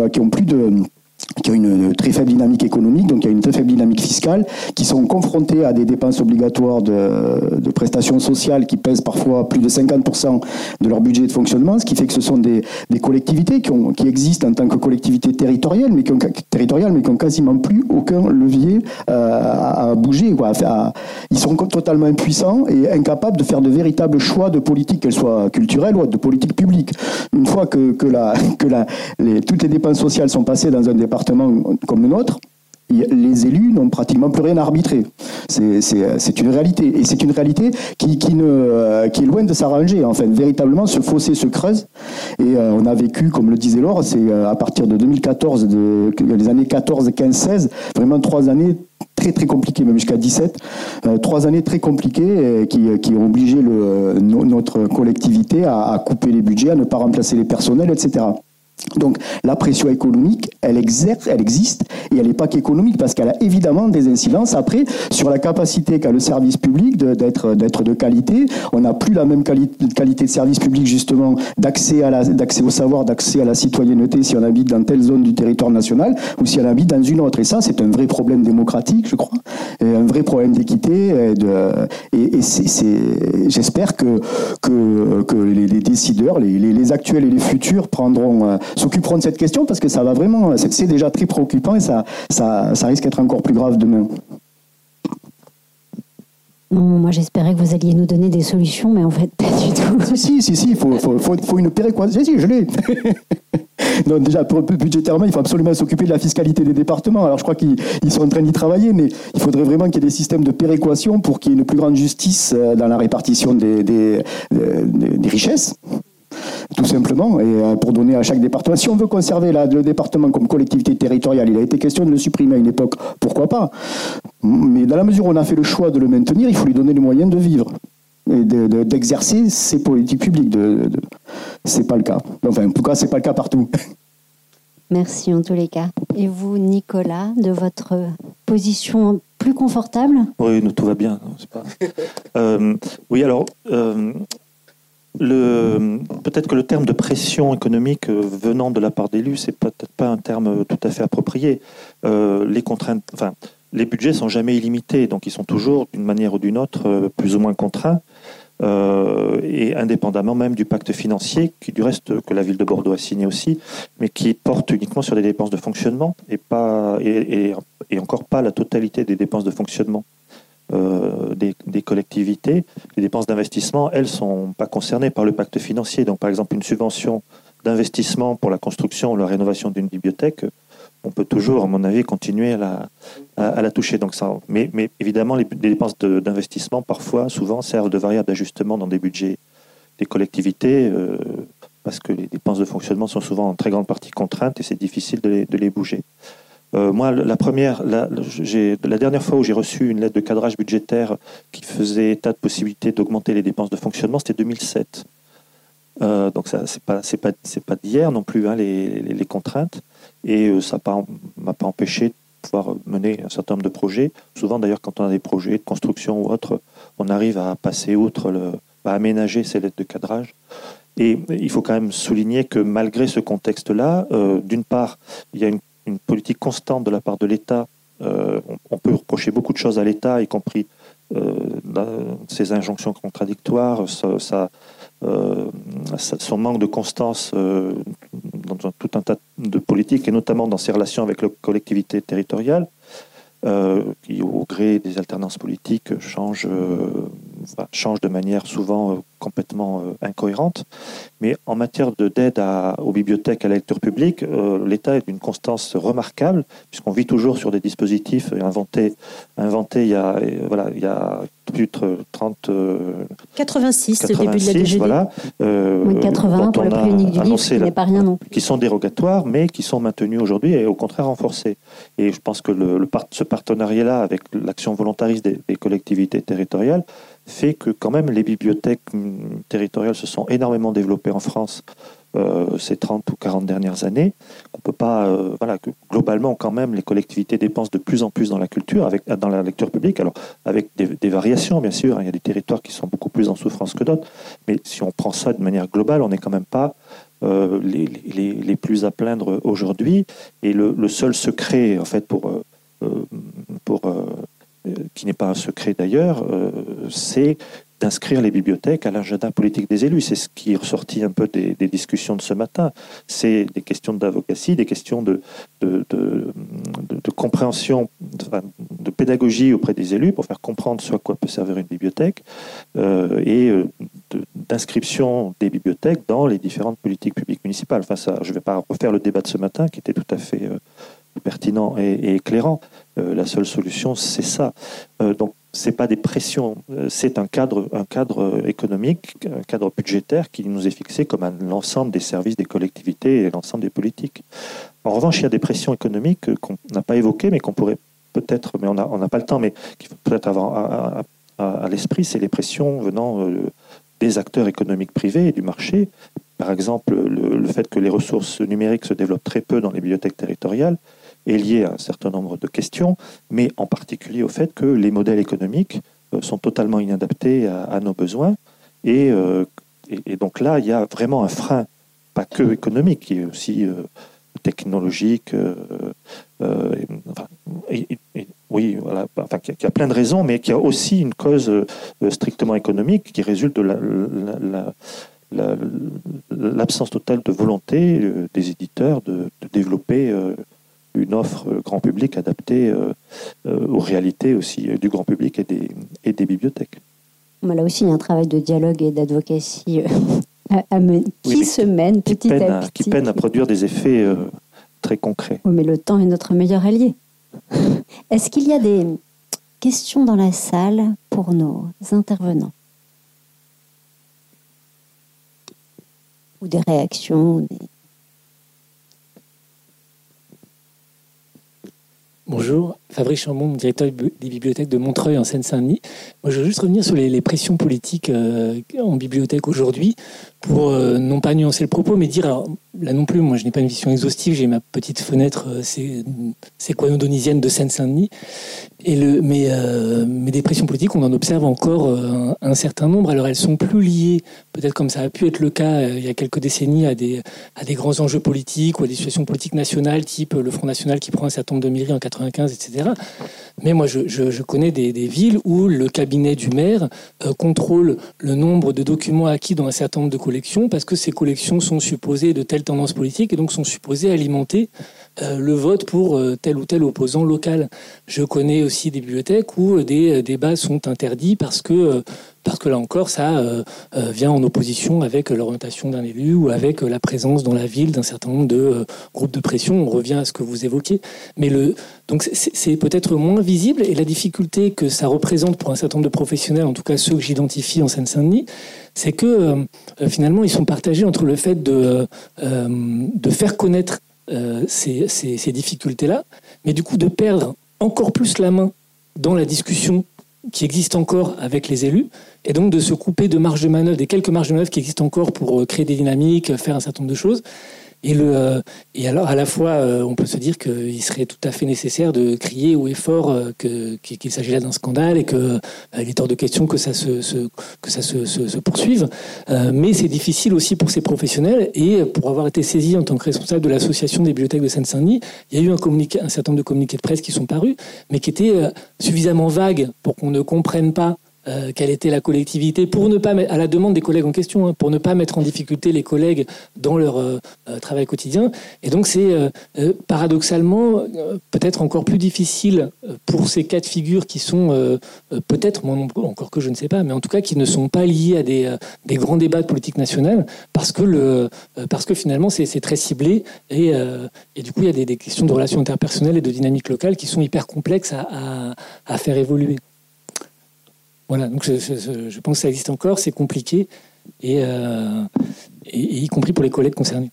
ont une très faible dynamique économique, donc il y a une très faible dynamique fiscale, qui sont confrontés à des dépenses obligatoires de prestations sociales qui pèsent parfois plus de 50% de leur budget de fonctionnement, ce qui fait que ce sont des collectivités qui existent en tant que collectivités territoriales, mais qui ont quasiment plus aucun levier à bouger. Ils sont totalement impuissants et incapables de faire de véritables choix de politique, qu'elles soient culturelles ou de politique publique. Une fois que toutes les dépenses sociales sont passées dans un département comme le nôtre, les élus n'ont pratiquement plus rien à arbitrer. C'est une réalité. Et c'est une réalité qui est loin de s'arranger. Enfin, véritablement, ce fossé se creuse. Et on a vécu, comme le disait Laure, c'est à partir de 2014, les années 14, 15, 16, vraiment 3 années très très compliquées, même jusqu'à 17. 3 années très compliquées qui ont obligé notre collectivité à couper les budgets, à ne pas remplacer les personnels, etc. Donc la pression économique, elle existe, et elle n'est pas qu'économique, parce qu'elle a évidemment des incidences après sur la capacité qu'a le service public d'être de qualité. On n'a plus la même qualité de service public, justement, d'accès au savoir, d'accès à la citoyenneté si on habite dans telle zone du territoire national ou si on habite dans une autre. Et ça, c'est un vrai problème démocratique, je crois, et un vrai problème d'équité. J'espère que les décideurs, les actuels et les futurs s'occuperont de cette question, parce que ça va vraiment, c'est déjà très préoccupant et ça risque d'être encore plus grave demain. Non, moi j'espérais que vous alliez nous donner des solutions, mais en fait pas du tout. Si, il faut une péréquation. Si, je l'ai. Non, déjà, budgétairement, il faut absolument s'occuper de la fiscalité des départements. Alors je crois qu'ils sont en train d'y travailler, mais il faudrait vraiment qu'il y ait des systèmes de péréquation pour qu'il y ait une plus grande justice dans la répartition des richesses. Tout simplement, et pour donner à chaque département. Si on veut conserver le département comme collectivité territoriale, il a été question de le supprimer à une époque, pourquoi pas. Mais dans la mesure où on a fait le choix de le maintenir, il faut lui donner les moyens de vivre et d'exercer ses politiques publiques. C'est pas le cas. Enfin, en tout cas, c'est pas le cas partout. Merci en tous les cas. Et vous, Nicolas, de votre position plus confortable ? Oui, tout va bien. Non, c'est pas... oui, alors... Peut-être que le terme de pression économique venant de la part d'élus, c'est peut-être pas un terme tout à fait approprié. Les contraintes, enfin, les budgets sont jamais illimités, donc ils sont toujours, d'une manière ou d'une autre, plus ou moins contraints, et indépendamment même du pacte financier, qui du reste que la ville de Bordeaux a signé aussi, mais qui porte uniquement sur les dépenses de fonctionnement et encore pas la totalité des dépenses de fonctionnement. Des collectivités. Les dépenses d'investissement, elles, ne sont pas concernées par le pacte financier. Donc, par exemple, une subvention d'investissement pour la construction ou la rénovation d'une bibliothèque, on peut toujours, à mon avis, continuer à la toucher. Donc ça, mais évidemment, les dépenses d'investissement, parfois, souvent, servent de variable d'ajustement dans des budgets des collectivités, parce que les dépenses de fonctionnement sont souvent en très grande partie contraintes et c'est difficile de les bouger. Moi, la dernière fois où j'ai reçu une lettre de cadrage budgétaire qui faisait état de possibilité d'augmenter les dépenses de fonctionnement, c'était 2007. Donc ça, c'est pas d'hier non plus, hein, les contraintes. Et ça m'a pas empêché de pouvoir mener un certain nombre de projets. Souvent, d'ailleurs, quand on a des projets de construction ou autres, on arrive à passer outre, à aménager ces lettres de cadrage. Et il faut quand même souligner que malgré ce contexte-là, d'une part, il y a une politique constante de la part de l'État. On peut reprocher beaucoup de choses à l'État, y compris ses injonctions contradictoires, son manque de constance dans tout un tas de politiques, et notamment dans ses relations avec les collectivités territoriales, qui, au gré des alternances politiques, changent de manière souvent complètement incohérente. Mais en matière d'aide aux bibliothèques, à la lecture publique, l'État est d'une constance remarquable, puisqu'on vit toujours sur des dispositifs inventés il y a plus de 30... 86, le début de la DGD. Voilà, 80 pour le prix unique du livre, qui n'est pas rien non plus. Qui sont dérogatoires, mais qui sont maintenus aujourd'hui et au contraire renforcés. Et je pense que ce partenariat-là avec l'action volontariste des collectivités territoriales fait que quand même les bibliothèques territoriales se sont énormément développées en France ces 30 ou 40 dernières années. On peut pas, que globalement quand même les collectivités dépensent de plus en plus dans la culture, dans la lecture publique, alors avec des variations bien sûr, hein. Il y a des territoires qui sont beaucoup plus en souffrance que d'autres, mais si on prend ça de manière globale, on n'est quand même pas les plus à plaindre aujourd'hui. Et le seul secret en fait qui n'est pas un secret d'ailleurs, c'est d'inscrire les bibliothèques à l'agenda politique des élus. C'est ce qui est ressorti un peu des discussions de ce matin. C'est des questions d'advocacy, des questions de compréhension, de pédagogie auprès des élus pour faire comprendre ce à quoi peut servir une bibliothèque et d'inscription des bibliothèques dans les différentes politiques publiques municipales. Enfin, ça, je ne vais pas refaire le débat de ce matin qui était tout à fait pertinent et éclairant. La seule solution, c'est ça. Donc, c'est pas des pressions, c'est un cadre économique, un cadre budgétaire qui nous est fixé comme l'ensemble des services des collectivités et l'ensemble des politiques. En revanche, il y a des pressions économiques qu'on n'a pas évoquées, mais qu'on pourrait peut-être, mais on n'a pas le temps, mais qu'il faut peut-être avoir à l'esprit, c'est les pressions venant des acteurs économiques privés et du marché. Par exemple, le fait que les ressources numériques se développent très peu dans les bibliothèques territoriales est lié à un certain nombre de questions, mais en particulier au fait que les modèles économiques sont totalement inadaptés à nos besoins. Et donc là, il y a vraiment un frein, pas que économique, qui est aussi technologique. Oui, voilà, enfin, qui a plein de raisons, mais qui a aussi une cause strictement économique qui résulte de l'absence totale de volonté des éditeurs de développer une offre grand public adaptée aux réalités aussi du grand public et des bibliothèques. Là aussi, il y a un travail de dialogue et d'advocacy à mener, qui se mène petit à petit. Qui peine à produire des effets très concrets. Oui, mais le temps est notre meilleur allié. Est-ce qu'il y a des questions dans la salle pour nos intervenants? Ou des réactions Bonjour, Fabrice Chambon, directeur des bibliothèques de Montreuil en Seine-Saint-Denis. Moi, je veux juste revenir sur les pressions politiques en bibliothèque aujourd'hui pour non pas nuancer le propos, mais dire, alors, là non plus, moi je n'ai pas une vision exhaustive, j'ai ma petite fenêtre séquano-donisienne de Seine-Saint-Denis. Mais des pressions politiques, on en observe encore un certain nombre. Alors elles sont plus liées, peut-être comme ça a pu être le cas il y a quelques décennies, à des grands enjeux politiques ou à des situations politiques nationales, type le Front National qui prend un certain nombre de mairies en 95, etc. Mais moi je connais des villes où le cabinet du maire contrôle le nombre de documents acquis dans un certain nombre de collections, parce que ces collections sont supposées de telles tendances politiques et donc sont supposées alimenter le vote pour tel ou tel opposant local. Je connais aussi des bibliothèques où des débats sont interdits parce que là encore, ça vient en opposition avec l'orientation d'un élu ou avec la présence dans la ville d'un certain nombre de groupes de pression. On revient à ce que vous évoquiez. Mais donc c'est peut-être moins visible, et la difficulté que ça représente pour un certain nombre de professionnels, en tout cas ceux que j'identifie en Seine-Saint-Denis, c'est que finalement, ils sont partagés entre le fait de faire connaître ces difficultés-là, mais du coup de perdre encore plus la main dans la discussion qui existe encore avec les élus, et donc de se couper de marge de manœuvre, des quelques marges de manœuvre qui existent encore pour créer des dynamiques, faire un certain nombre de choses. Et alors, à la fois, on peut se dire qu'il serait tout à fait nécessaire de crier haut et fort qu'il s'agit là d'un scandale et qu'il est hors de question que ça se poursuive. Mais c'est difficile aussi pour ces professionnels. Et pour avoir été saisi en tant que responsable de l'association des bibliothèques de Seine-Saint-Denis, il y a eu un certain nombre de communiqués de presse qui sont parus, mais qui étaient suffisamment vagues pour qu'on ne comprenne pas quelle était la collectivité, pour ne pas à la demande des collègues en question, pour ne pas mettre en difficulté les collègues dans leur travail quotidien. Et donc c'est paradoxalement peut-être encore plus difficile pour ces cas de figure qui sont peut-être moins nombreux, encore que je ne sais pas, mais en tout cas qui ne sont pas liés à des grands débats de politique nationale, parce que finalement c'est très ciblé, et du coup il y a des questions de relations interpersonnelles et de dynamique locale qui sont hyper complexes à faire évoluer. Voilà, donc je pense que ça existe encore, c'est compliqué, et y compris pour les collègues concernés.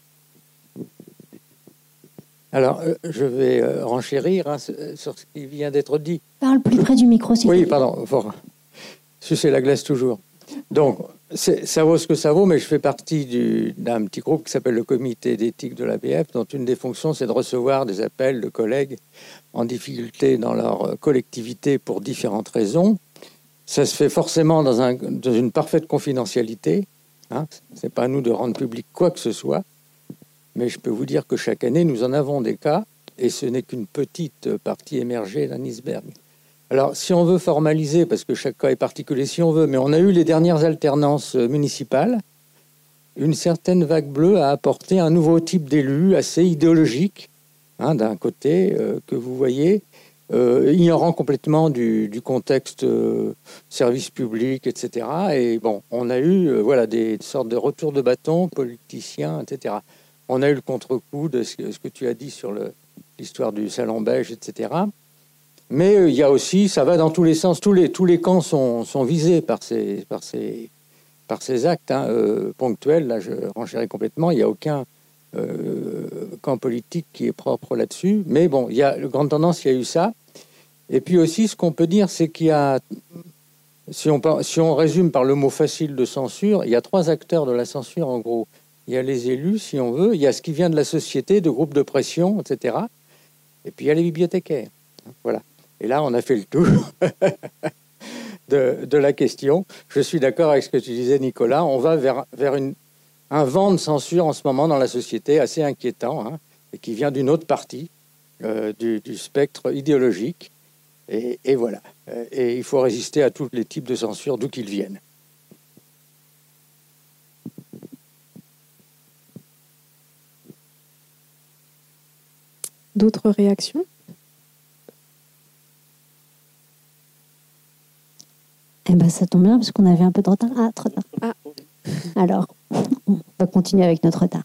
Alors, je vais renchérir sur ce qui vient d'être dit. Parle plus près du micro, s'il te plaît. Oui, pardon, faut sucer la glace toujours. Donc, ça vaut ce que ça vaut, mais je fais partie d'un petit groupe qui s'appelle le comité d'éthique de l'ABF, dont une des fonctions, c'est de recevoir des appels de collègues en difficulté dans leur collectivité pour différentes raisons. Ça se fait forcément dans une parfaite confidentialité. Hein. Ce n'est pas à nous de rendre public quoi que ce soit. Mais je peux vous dire que chaque année, nous en avons des cas, et ce n'est qu'une petite partie émergée d'un iceberg. Alors, si on veut formaliser, parce que chaque cas est particulier si on veut, mais on a eu les dernières alternances municipales, une certaine vague bleue a apporté un nouveau type d'élu assez idéologique, hein, d'un côté, que vous voyez, ignorant complètement du contexte service public, etc. Et bon, on a eu des sortes de retours de bâton, politiciens, etc. On a eu le contre-coup de ce que tu as dit sur l'histoire du salon beige, etc. Mais il y a aussi, ça va dans tous les sens, tous les camps sont visés par ces actes ponctuels. Là, je renchéris complètement, il n'y a aucun camp politique qui est propre là-dessus. Mais bon, il y a grande tendance, il y a eu ça. Et puis aussi, ce qu'on peut dire, c'est qu'il y a, si on résume par le mot facile de censure, il y a 3 acteurs de la censure, en gros. Il y a les élus, si on veut, il y a ce qui vient de la société, de groupes de pression, etc. Et puis il y a les bibliothécaires. Voilà. Et là, on a fait le tour de la question. Je suis d'accord avec ce que tu disais, Nicolas. On va vers un vent de censure en ce moment dans la société assez inquiétant, hein, et qui vient d'une autre partie du spectre idéologique. Et voilà. Et il faut résister à tous les types de censure, d'où qu'ils viennent. D'autres réactions ? Eh ben, ça tombe bien parce qu'on avait un peu de retard. Ah, trop tard. Ah. Alors, on va continuer avec notre retard.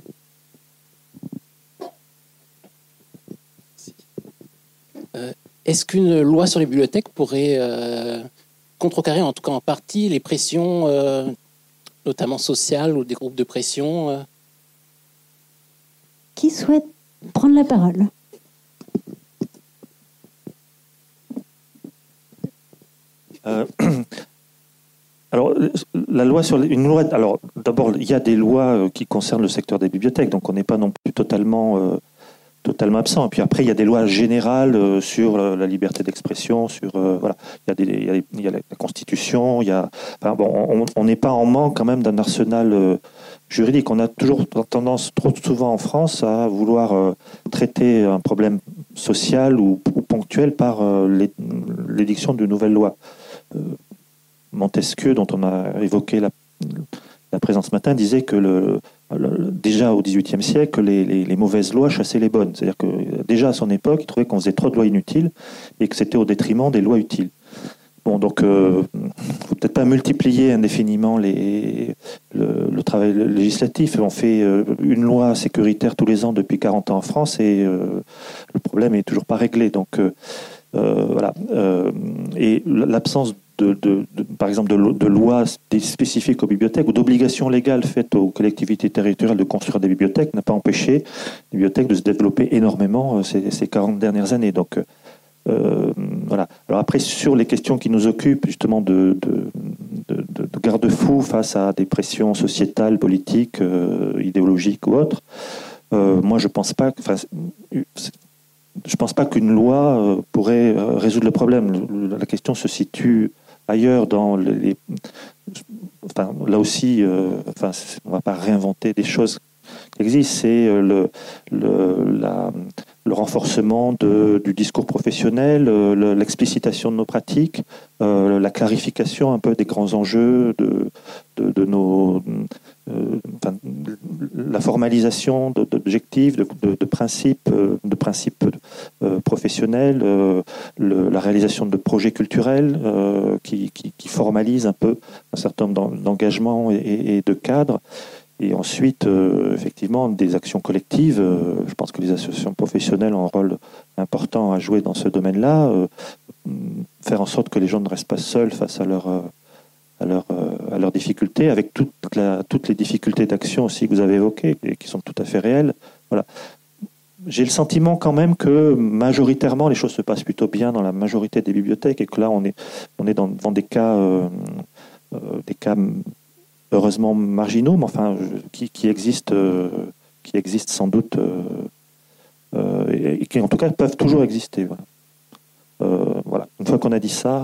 Est-ce qu'une loi sur les bibliothèques pourrait contrecarrer, en tout cas en partie, les pressions, notamment sociales ou des groupes de pression Qui souhaite prendre la parole ? Alors, la loi sur une loi. Alors, d'abord, il y a des lois qui concernent le secteur des bibliothèques, donc on n'est pas non plus totalement absent. Et puis après, il y a des lois générales sur la liberté d'expression, sur voilà. Il y a la Constitution. On n'est pas en manque quand même d'un arsenal juridique. On a toujours tendance, trop souvent en France, à vouloir traiter un problème social ou ponctuel par l'édiction de nouvelles lois. Montesquieu, dont on a évoqué la présence ce matin, disait que déjà au XVIIIe siècle, les mauvaises lois chassaient les bonnes. C'est-à-dire que déjà à son époque, il trouvait qu'on faisait trop de lois inutiles et que c'était au détriment des lois utiles. Bon, donc, faut peut-être pas multiplier indéfiniment le travail législatif. On fait une loi sécuritaire tous les ans depuis 40 ans en France et le problème est toujours pas réglé. Donc, voilà. Et l'absence par exemple, de lois spécifiques aux bibliothèques ou d'obligations légales faites aux collectivités territoriales de construire des bibliothèques n'a pas empêché les bibliothèques de se développer énormément ces 40 dernières années. Donc, voilà. Alors après, sur les questions qui nous occupent, justement, de garde-fous face à des pressions sociétales, politiques, idéologiques ou autres, moi, je pense pas qu'une loi pourrait résoudre le problème. La question se situe ailleurs dans là aussi, on va pas réinventer des choses qui existent. C'est le renforcement du discours professionnel, l'explicitation de nos pratiques, la clarification un peu des grands enjeux de nos la formalisation d'objectifs, de principes professionnels, la réalisation de projets culturels qui formalisent un peu un certain nombre d'engagements et de cadres. Et ensuite, effectivement, des actions collectives. Je pense que les associations professionnelles ont un rôle important à jouer dans ce domaine-là. Faire en sorte que les gens ne restent pas seuls face à leurs difficultés, avec toutes les difficultés d'action aussi que vous avez évoquées, et qui sont tout à fait réelles. Voilà. J'ai le sentiment quand même que majoritairement les choses se passent plutôt bien dans la majorité des bibliothèques, et que là on est devant des cas heureusement marginaux, mais enfin qui existent sans doute et qui en tout cas peuvent toujours exister. Voilà. Voilà. Une fois qu'on a dit ça.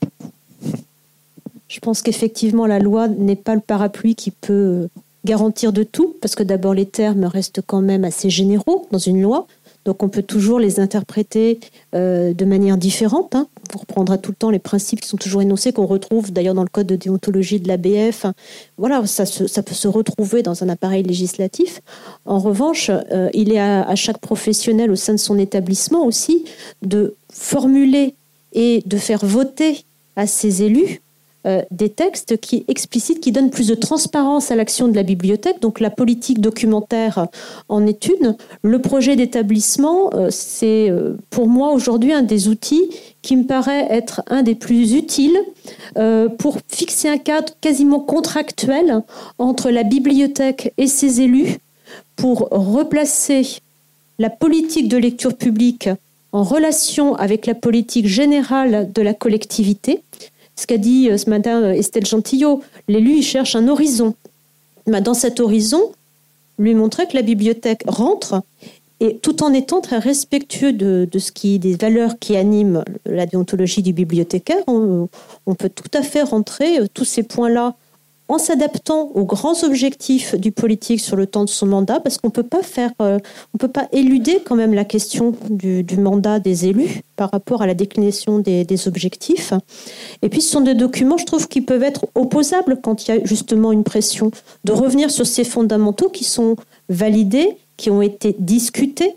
Je pense qu'effectivement, la loi n'est pas le parapluie qui peut garantir de tout, parce que d'abord, les termes restent quand même assez généraux dans une loi. Donc, on peut toujours les interpréter de manière différente. On reprendra tout le temps les principes qui sont toujours énoncés, qu'on retrouve d'ailleurs dans le code de déontologie de l'ABF. Voilà, ça peut se retrouver dans un appareil législatif. En revanche, il est à chaque professionnel au sein de son établissement aussi de formuler et de faire voter à ses élus des textes qui explicitent, qui donnent plus de transparence à l'action de la bibliothèque. Donc la politique documentaire en est une. Le projet d'établissement, c'est pour moi aujourd'hui un des outils qui me paraît être un des plus utiles pour fixer un cadre quasiment contractuel entre la bibliothèque et ses élus, pour replacer la politique de lecture publique en relation avec la politique générale de la collectivité. Ce qu'a dit ce matin Estelle Gentillot, l'élu il cherche un horizon. Dans cet horizon, lui montrer que la bibliothèque rentre, et tout en étant très respectueux des valeurs qui animent la déontologie du bibliothécaire, on peut tout à fait rentrer tous ces points-là en s'adaptant aux grands objectifs du politique sur le temps de son mandat, parce qu'on peut pas éluder quand même la question du mandat des élus par rapport à la déclinaison des objectifs. Et puis ce sont des documents, je trouve, qui peuvent être opposables quand il y a justement une pression, de revenir sur ces fondamentaux qui sont validés, qui ont été discutés.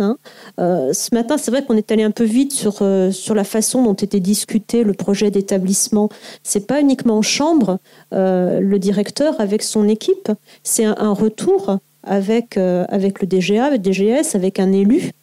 Ce matin, c'est vrai qu'on est allé un peu vite sur la façon dont était discuté le projet d'établissement. C'est pas uniquement en chambre, le directeur avec son équipe, c'est un retour avec le DGA, avec le DGS, avec un élu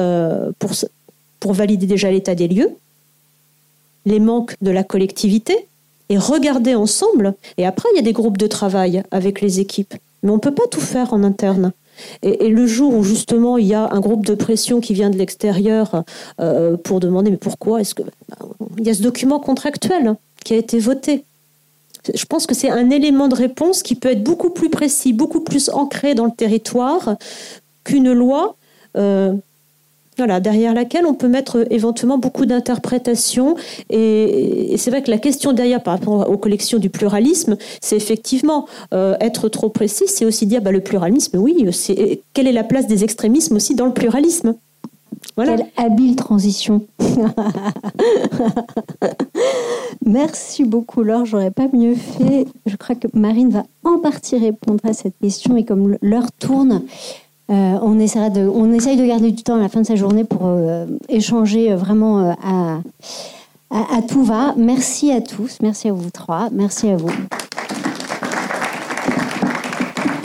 pour valider déjà l'état des lieux, les manques de la collectivité, et regarder ensemble. Et après, il y a des groupes de travail avec les équipes, mais on peut pas tout faire en interne. Et le jour où justement il y a un groupe de pression qui vient de l'extérieur pour demander mais pourquoi il y a ce document contractuel qui a été voté Je pense que c'est un élément de réponse qui peut être beaucoup plus précis, beaucoup plus ancré dans le territoire qu'une loi derrière laquelle on peut mettre éventuellement beaucoup d'interprétations. Et c'est vrai que la question derrière, par rapport aux collections du pluralisme, c'est effectivement être trop précis, c'est aussi dire le pluralisme, oui, quelle est la place des extrémismes aussi dans le pluralisme. Voilà. Quelle habile transition. Merci beaucoup, Laure. J'aurais pas mieux fait. Je crois que Marine va en partie répondre à cette question. Et comme l'heure tourne, on essaye de garder du temps à la fin de sa journée pour échanger vraiment à tout va. Merci à tous. Merci à vous trois. Merci à vous.